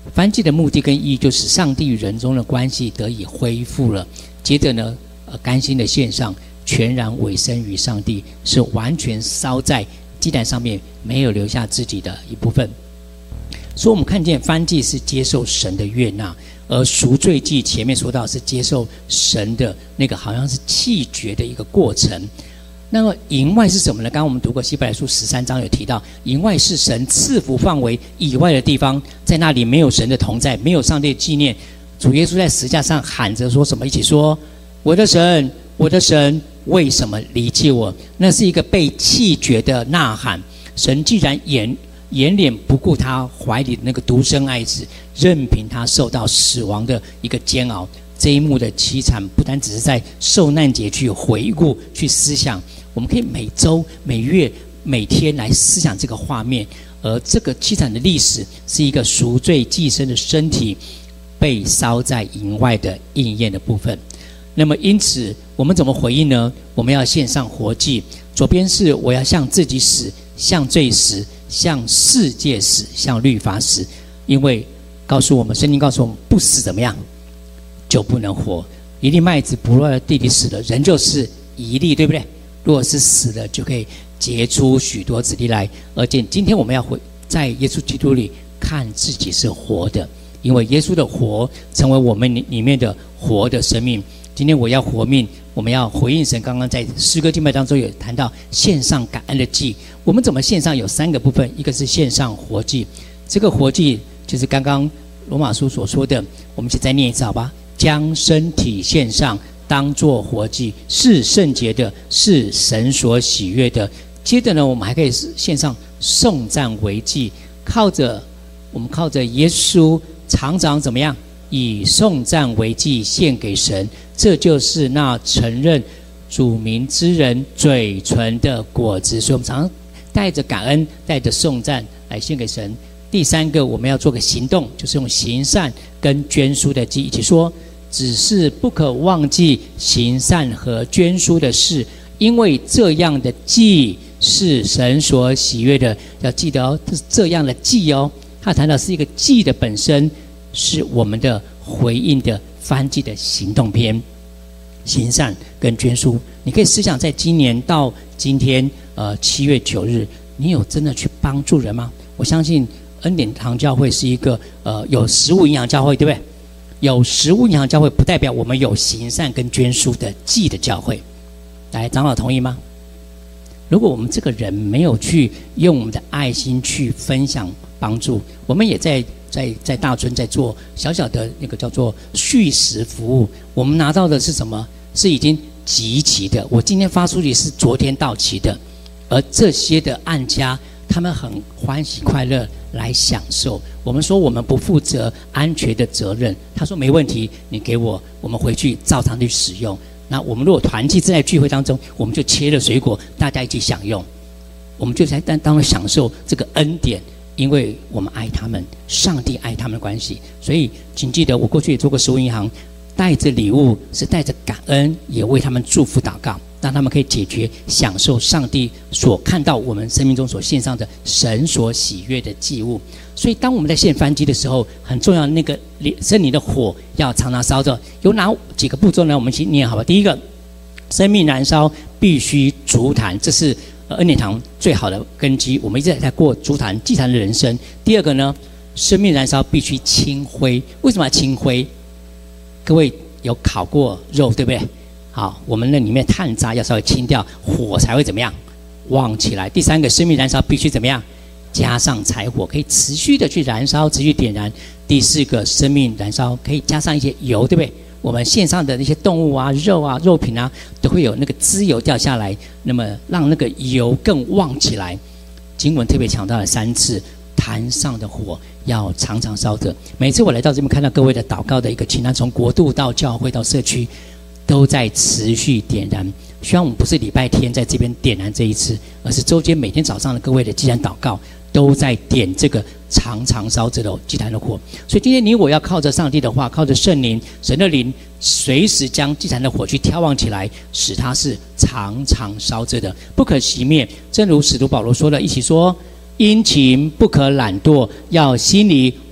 燔祭的目的跟意义，就是上帝与人中的关系得以恢复了。接着呢，甘心的献上，全然委身于上帝，是完全烧在祭坛上面，没有留下自己的一部分。所以我们看见燔祭是接受神的悦纳，而赎罪祭前面说到是接受神的那个好像是弃绝的一个过程。那么营外是什么呢？刚刚我们读过希伯来书13章有提到，营外是神赐福范围以外的地方，在那里没有神的同在，没有上帝的纪念。主耶稣在十字架上喊着说什么？一起说：我的神，我的神，为什么离弃我？那是一个被弃绝的呐喊。神既然掩脸不顾他怀里的那个独生爱子，任凭他受到死亡的一个煎熬。这一幕的凄惨，不单只是在受难节去回顾、去思想，我们可以每周、每月、每天来思想这个画面。而这个凄惨的历史，是一个赎罪祭牲的身体被烧在营外的应验的部分。那么因此我们怎么回应呢？我们要献上活祭。左边是我要向自己死，向罪死，向世界死，向律法死。因为告诉我们，圣经告诉我们，不死怎么样就不能活。一粒麦子不落在地里死了，人就是一粒，对不对？如果是死了，就可以结出许多子粒来。而且今天我们要在耶稣基督里看自己是活的，因为耶稣的活成为我们里面的活的生命。今天我要活命，我们要回应神。刚刚在诗歌敬拜当中有谈到献上感恩的祭，我们怎么献上？有3个部分，一个是献上活祭。这个活祭就是刚刚罗马书所说的，我们一起再念一次好吧？将身体献上，当作活祭，是圣洁的，是神所喜悦的。接着呢，我们还可以献上颂赞为祭，我们靠着耶稣常常怎么样？以颂赞为祭献给神，这就是那承认主名之人嘴唇的果子。所以我们常常带着感恩，带着颂赞来献给神。第3个，我们要做个行动，就是用行善跟捐书的祭一起说：只是不可忘记行善和捐书的事，因为这样的祭是神所喜悦的。要记得哦，这是这样的祭哦。他谈到是一个祭的本身，是我们的回应的燔祭的行动篇，行善跟捐书。你可以思想，在今年到今天7月9日，你有真的去帮助人吗？我相信恩典堂教会是一个有食物营养教会，对不对？有食物营养教会不代表我们有行善跟捐书的祭的教会。来，长老同意吗？如果我们这个人没有去用我们的爱心去分享帮助，我们也在大村在做小小的那个叫做续食服务。我们拿到的是什么？是已经集齐的。我今天发出去是昨天到期的，而这些的案家他们很欢喜快乐来享受。我们说我们不负责安全的责任，他说没问题，你给我，我们回去照常去使用。那我们如果团契在聚会当中，我们就切了水果，大家一起享用，我们就在当中享受这个恩典，因为我们爱他们，上帝爱他们的关系。所以请记得，我过去也做过食物银行，带着礼物是带着感恩，也为他们祝福祷告，让他们可以解决享受上帝所看到我们生命中所献上的神所喜悦的祭物。所以当我们在献燔祭的时候，很重要的那个圣灵的火要常常烧着。有哪几个步骤呢？我们一起念好吧。第一个，生命燃烧必须足坛，这是恩典堂最好的根基，我们一直在过足坛祭坛的人生。第二个呢，生命燃烧必须清灰。为什么要清灰？各位有烤过肉对不对？好，我们那里面碳渣要稍微清掉，火才会怎么样旺起来。第3个，生命燃烧必须怎么样？加上柴火，可以持续的去燃烧，持续点燃。第4个，生命燃烧可以加上一些油，对不对？我们献上的那些动物啊、肉啊、肉品啊，都会有那个脂油掉下来，那么让那个油更旺起来。经文特别强调了3次，坛上的火要常常烧着。每次我来到这边，看到各位的祷告的一个清单，从国度到教会到社区，都在持续点燃。希望我们不是礼拜天在这边点燃这一次，而是周间每天早上的各位的祭坛祷告，都在点这个常常烧着的祭坛的火。所以今天你我要靠着上帝的话，靠着圣灵、神的灵，随时将祭坛的火去挑旺起来，使它是常常烧着的，不可熄灭。正如使徒保罗说的，一起说：殷勤不可懒惰，要心里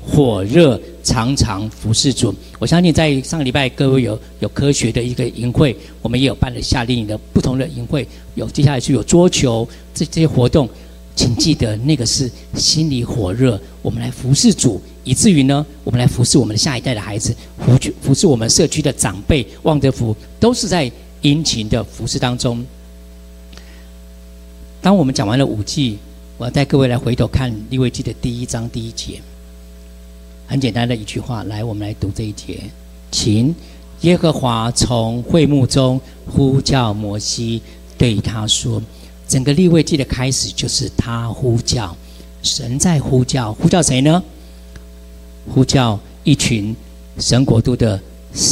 火热，常常服侍主。我相信在上个礼拜各位有科学的一个营会，我们也有办了夏令营的不同的营会，接下来是有桌球这些活动，请记得那个是心里火热，我们来服侍主，以至于呢，我们来服侍我们的下一代的孩子，服侍我们社区的长辈，望德福都是在殷勤的服侍当中。当我们讲完了5季，我要带各位来回头看利未记的第1章第1节，很简单的一句话，来，我们来读这一节，请耶和华从会幕中呼叫摩西，对他说。整个利未记的开始就是他呼叫，神在呼叫，呼叫谁呢？呼叫一群神国度的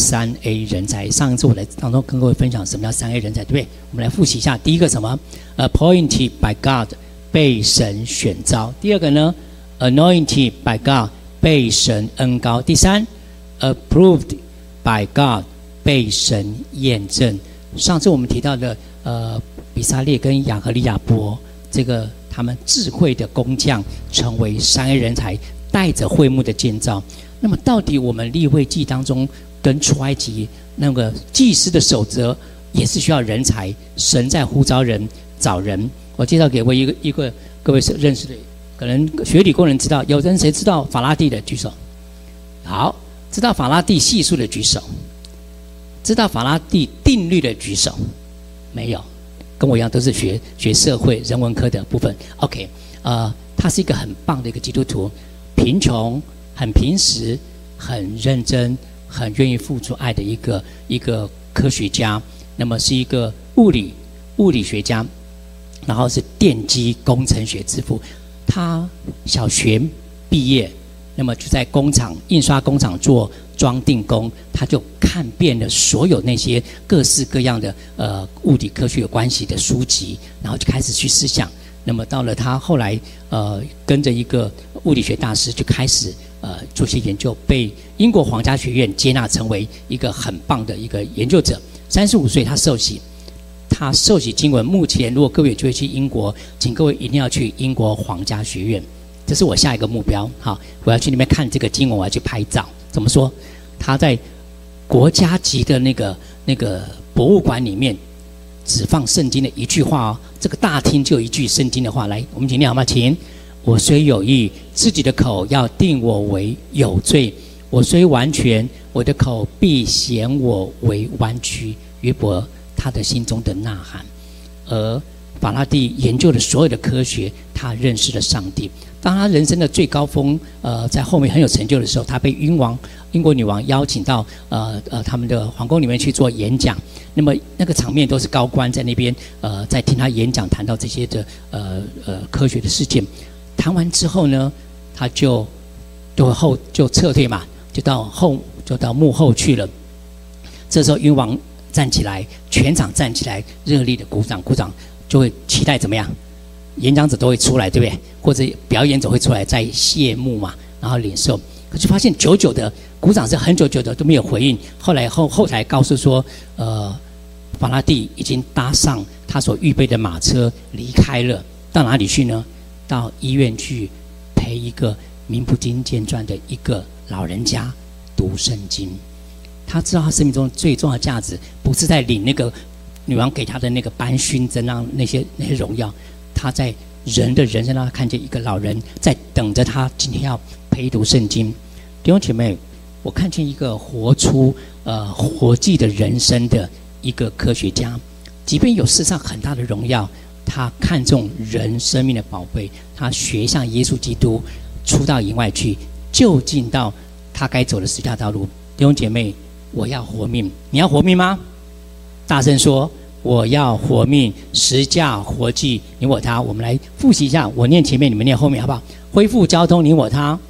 3A 人才。上一次我来当中跟各位分享什么叫3A 人才，对不对？我们来复习一下。第一个什么？appointed by God， 被神选召。第二个呢 ？anointed by God， 被神恩膏。第三 ，approved by God， 被神验证。上次我们提到的比撒列跟亚和利亚伯，这个他们智慧的工匠成为3A 人才，带着会幕的建造。那么到底我们利未记当中跟出埃及那个祭司的守则也是需要人才，神在呼召人找人。我介绍给一个各位认识的，可能学理工人知道，有人谁知道法拉第的举手？好，知道法拉第系数的举手，知道法拉第定律的举手。没有，跟我一样都是学社会人文科的部分。OK， 他是一个很棒的一个基督徒，贫穷、很平实、很认真、很愿意付出爱的一个科学家。那么是一个物理学家，然后是电机工程学之父。他小学毕业，那么就在印刷工厂做装订工，他就看遍了所有那些各式各样的物理科学有关系的书籍，然后就开始去思想。那么到了他后来跟着一个物理学大师就开始做些研究，被英国皇家学院接纳成为一个很棒的一个研究者。35岁他受洗，他受洗经文目前如果各位有机会去英国，请各位一定要去英国皇家学院，这是我下一个目标。好，我要去那边看这个经文，我要去拍照。怎么说？他在国家级的那个博物馆里面，只放圣经的一句话哦。这个大厅就有一句圣经的话，来，我们请念好吗？请。我虽有义，自己的口要定我为有罪；我虽完全，我的口必显我为弯曲。约伯他的心中的呐喊。而法拉第研究了所有的科学，他认识了上帝。当他人生的最高峰，在后面很有成就的时候，他被英国女王邀请到他们的皇宫里面去做演讲。那么那个场面都是高官在那边在听他演讲，谈到这些的科学的事件。谈完之后呢，他就撤退嘛，就到幕后去了。这时候英王站起来，全场站起来，热烈的鼓掌，就会期待怎么样？演讲者都会出来，对不对？或者表演者会出来再谢幕嘛，然后领受。可是发现久久的鼓掌是很久的都没有回应。后来后台告诉说，法拉第已经搭上他所预备的马车离开了。到哪里去呢？到医院去陪一个名不经见传的一个老人家读圣经。他知道他生命中最重要的价值不是在领那个女王给他的那个颁勋章啊，那些荣耀。他在人的人生让他看见一个老人在等着他今天要陪读圣经。弟兄姐妹，我看见一个活出活祭的人生的一个科学家，即便有世上很大的荣耀，他看重人生命的宝贝，他学像耶稣基督，出到营外去，就近到他该走的十架道路。弟兄姐妹，我要活命，你要活命吗？大声说，我要活命，十架活祭，你我他。我们来复习一下，我念前面，你们念后面，好不好？恢复交通，你我他。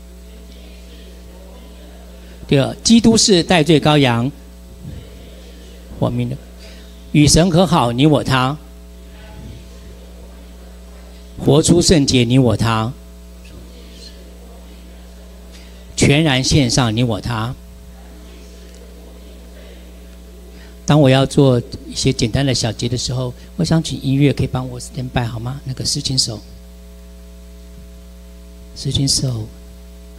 第二，基督是代罪羔羊，活命的，与神和好，你我他。活出圣洁，你我他。全然献上，你我他。当我要做一些简单的小节的时候，我想请音乐可以帮我 stand by 好吗？那个诗琴手，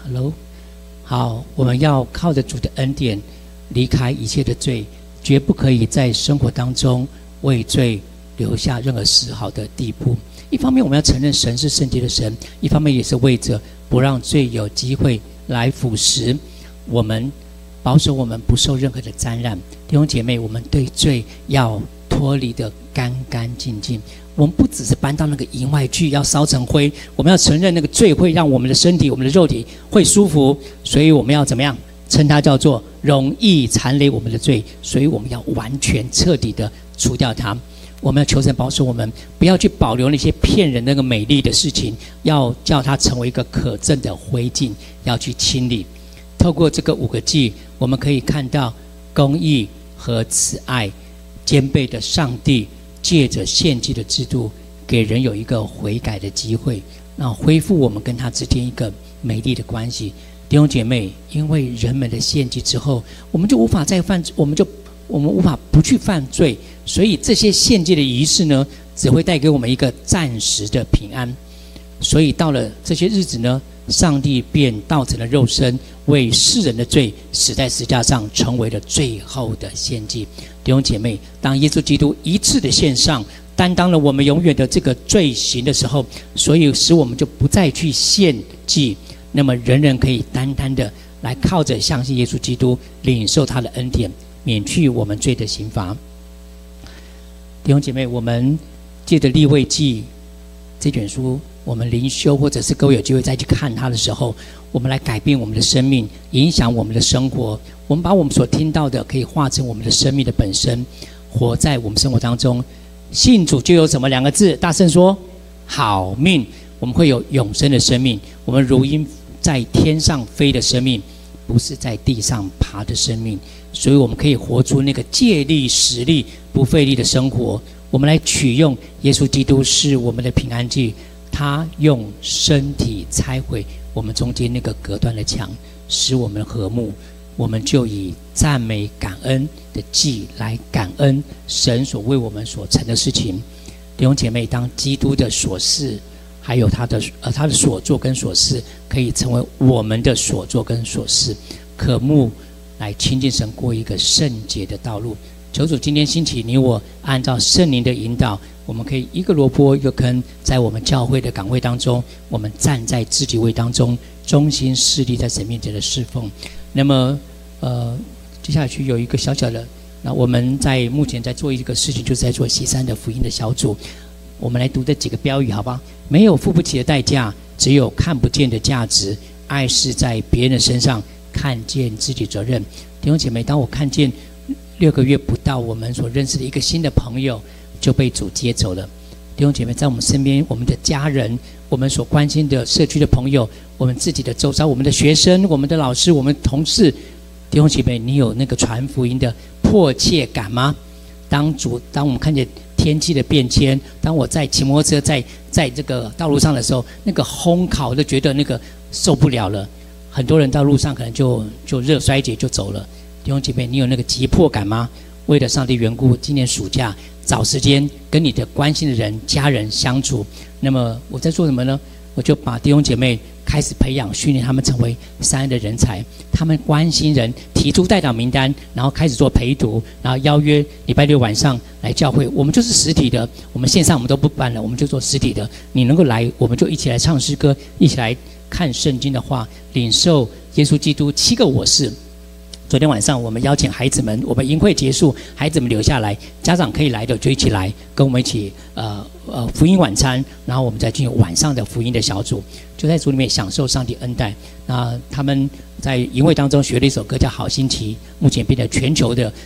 Hello， 好，我们要靠着主的恩典离开一切的罪，绝不可以在生活当中为罪留下任何丝毫的地步。一方面我们要承认神是圣洁的神，一方面也是为着不让罪有机会来腐蚀我们，保守我们不受任何的沾染。弟兄姐妹，我们对罪要脱离得干干净净。我们不只是搬到那个营外去要烧成灰，我们要承认那个罪会让我们的身体我们的肉体会舒服，所以我们要怎么样称它叫做容易缠累我们的罪，所以我们要完全彻底的除掉它。我们要求神保守我们不要去保留那些骗人那个美丽的事情，要叫它成为一个可憎的灰烬，要去清理。透过这个5个祭，我们可以看到公义和慈爱兼备的上帝借着献祭的制度给人有一个悔改的机会，然后恢复我们跟他之间一个美丽的关系。弟兄姐妹，因为人们的献祭之后，我们就无法再犯，我们无法不去犯罪，所以这些献祭的仪式呢，只会带给我们一个暂时的平安。所以到了这些日子呢，上帝便道成了肉身，为世人的罪死在十字架上，成为了最后的献祭。弟兄姐妹，当耶稣基督一次的献上，担当了我们永远的这个罪行的时候，所以使我们就不再去献祭，那么人人可以单单的来靠着相信耶稣基督，领受他的恩典，免去我们罪的刑罚。弟兄姐妹，我们借着利未记这卷书，我们灵修或者是各位有机会再去看它的时候，我们来改变我们的生命，影响我们的生活。我们把我们所听到的可以化成我们的生命的本身，活在我们生活当中。信主就有什么2个字？大声说，好命。我们会有永生的生命，我们如鹰在天上飞的生命，不是在地上爬的生命。所以我们可以活出那个借力使力不费力的生活。我们来取用耶稣基督是我们的平安祭，他用身体拆毁我们中间那个隔断的墙，使我们和睦。我们就以赞美感恩的祭来感恩神所为我们所成的事情。弟兄姐妹，当基督的所事还有他的所作跟所事可以成为我们的所作跟所事，渴慕来亲近神，过一个圣洁的道路。求主今天兴起你我，按照圣灵的引导，我们可以一个萝卜一个坑，在我们教会的岗位当中，我们站在自己位当中，忠心侍立在神面前的侍奉。那么接下去有一个小小的，那我们在目前在做一个事情，就是在做西山的福音的小组。我们来读这几个标语好吧？没有付不起的代价，只有看不见的价值。爱是在别人的身上看见自己责任。弟兄姐妹，当我看见6个月不到，我们所认识的一个新的朋友就被主接走了。弟兄姐妹，在我们身边，我们的家人，我们所关心的社区的朋友，我们自己的周遭，我们的学生，我们的老师，我们同事，弟兄姐妹，你有那个传福音的迫切感吗？当我们看见天气的变迁，当我在骑摩托车在这个道路上的时候，那个烘烤就觉得那个受不了了。很多人到路上可能就热衰竭就走了。弟兄姐妹，你有那个急迫感吗？为了上帝缘故，今年暑假找时间跟你的关心的人、家人相处。那么我在做什么呢？我就把弟兄姐妹开始培养训练他们成为3恩的人才。他们关心人，提出代祷名单，然后开始做陪读，然后邀约礼拜6晚上来教会。我们就是实体的，我们线上我们都不办了，我们就做实体的。你能够来，我们就一起来唱诗歌，一起来看圣经的话，领受耶稣基督7个我是。昨天晚上我们邀请孩子们，我们营会结束，孩子们留下来，家长可以来的就一起来跟我们一起福音晚餐，然后我们再进行晚上的福音的小组，就在组里面享受上帝恩待。那他们在营会当中学了一首歌叫《好星期》，目前变成全球的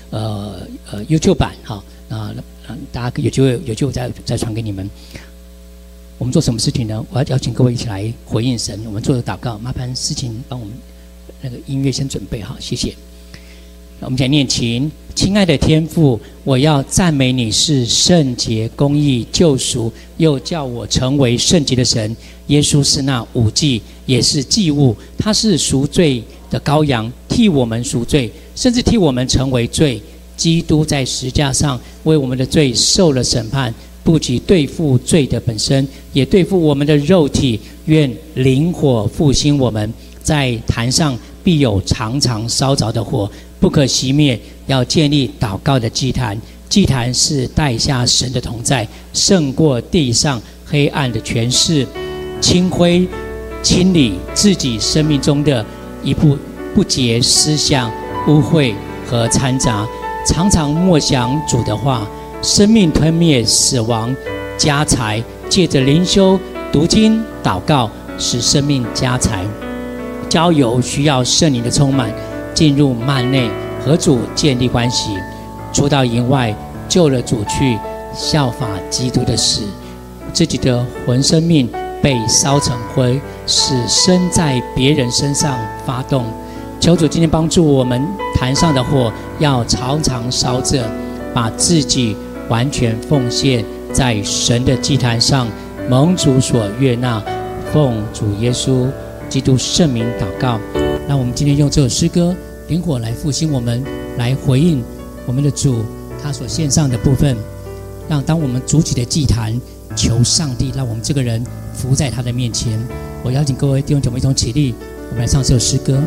YouTube 版哈。大家有机会再传给你们。我们做什么事情呢？我要邀请各位一起来回应神。我们做个祷告，麻烦思琴帮我们那个音乐先准备好，谢谢。我们讲念经。亲爱的天父，我要赞美你是圣洁、公义、救赎，又叫我成为圣洁的神。耶稣是那5祭，也是祭物，他是赎罪的羔羊，替我们赎罪，甚至替我们成为罪。基督在十字架上为我们的罪受了审判，不仅对付罪的本身，也对付我们的肉体。愿灵火复兴我们， 在坛上必有常常烧着的火，不可熄灭。要建立祷告的祭坛，祭坛是带下神的同在，胜过地上黑暗的权势。清灰清理自己生命中的一不洁思想、污秽和掺杂，常常默想主的话，生命吞灭死亡，家财借着灵修、读经、祷告，使生命家财。交友需要圣灵的充满，进入幔内和主建立关系。出到营外，救了主去，效法基督的死，自己的魂生命被烧成灰，使身在别人身上发动。求主今天帮助我们，坛上的火要常常烧着，把自己完全奉献在神的祭坛上，蒙主所悦纳。奉主耶稣基督圣名祷告。让我们今天用这首诗歌灵火来复兴我们，来回应我们的主他所献上的部分，让当我们筑起的祭坛，求上帝让我们这个人伏在他的面前。我邀请各位弟兄姐妹一同起立，我们来唱这首诗歌。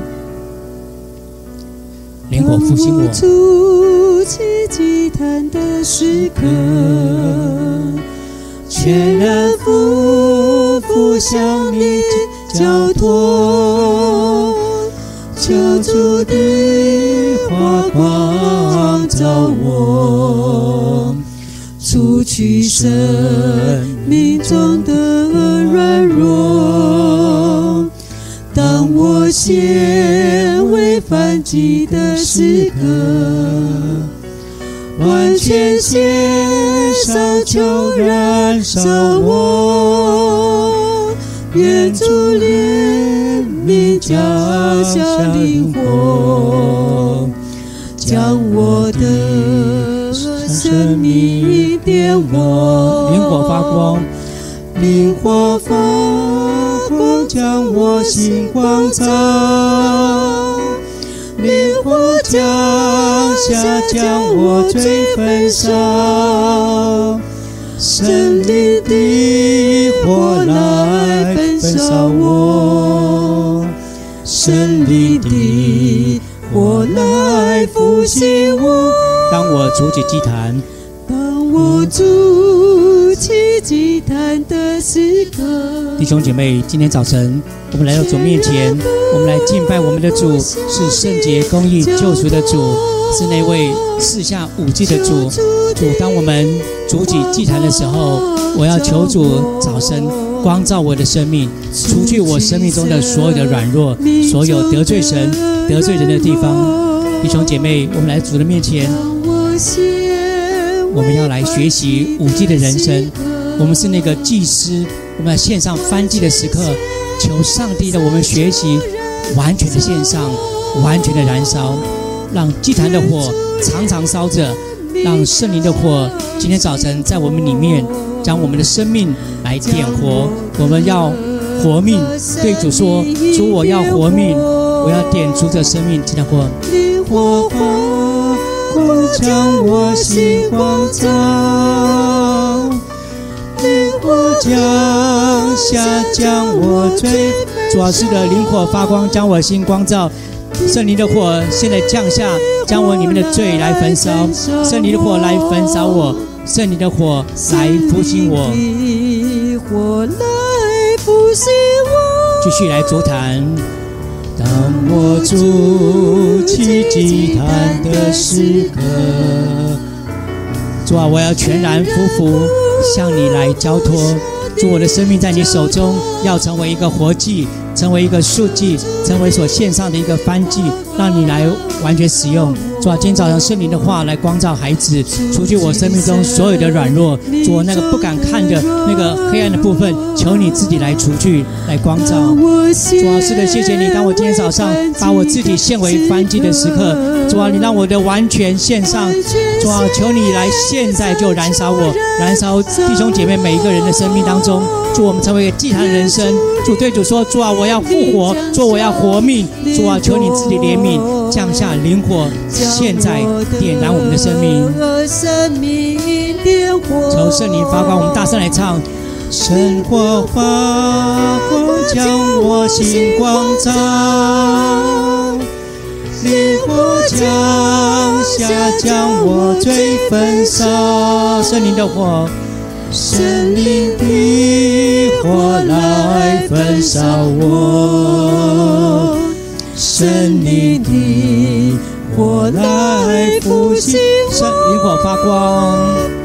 灵火复兴我。 筑起祭坛的时刻，全然俯向你交托，求主的华光照我，除去生命中的软弱。当我献为燔祭的时刻，完全献上，求燃烧我，愿主怜悯降下灵火，将我的生命点我， 灵火发光， 灵火发光，将我心光照，灵火降下，将我罪焚烧，圣灵的火来焚烧我，圣灵的火来复兴我。 当我筑起祭坛， 当我筑起祭坛的时刻。 弟兄姐妹，今天早晨我们来到主面前，我们来敬拜我们的主，是圣洁公义救赎的主，是那位赐下五祭的主。主，当我们筑起祭坛的时候，我要求主早晨光照我的生命，除去我生命中的所有的软弱，所有得罪神得罪人的地方。弟兄姐妹，我们来主的面前，我们要来学习五祭的人生。我们是那个祭司，我们要献上燔祭的时刻，求上帝的我们学习完全的献上，完全的燃烧，让祭坛的火常常烧着，让圣灵的火今天早晨在我们里面将我们的生命来点活。我们要活命，对主说，主我要活命，我要点出这生命，祭坛火， 灵火发光，将我心光照，灵火降下，将我罪。 主啊，是的，灵火发光，将我心光照。圣灵的火现在降下，将我里面的罪来焚烧。圣灵的火来焚烧我，圣灵的火来复兴我。 火来复兴我。 继续来筑坛。 当我筑起祭坛的时刻， 主啊，我要全然匍匐向你来交托。主，我的生命在你手中，要成为一个活祭，成为一个素祭，成为所献上的一个燔祭，让你来完全使用。主啊，今天早上圣灵的话来光照孩子，除去我生命中所有的软弱，主啊，那个不敢看的那个黑暗的部分，求你自己来除去，来光照。主啊，是的，谢谢你，当我今天早上把我自己献为燔祭的时刻，主啊，你让我的完全献上。主啊，求你来现在就燃烧我，燃烧弟兄姐妹每一个人的生命当中。主，我们成为一个祭坛的人生。主对主说，主啊，我要复活，主我要活命。主啊，求你自己怜悯，降下灵火，现在点燃我们的生命。求圣灵发光，我们大声来唱。 神火发光，将我心光照，烈火降下，将我罪焚烧。圣灵的火，圣灵的火来焚烧我，圣灵的火来复兴。圣灵火发光。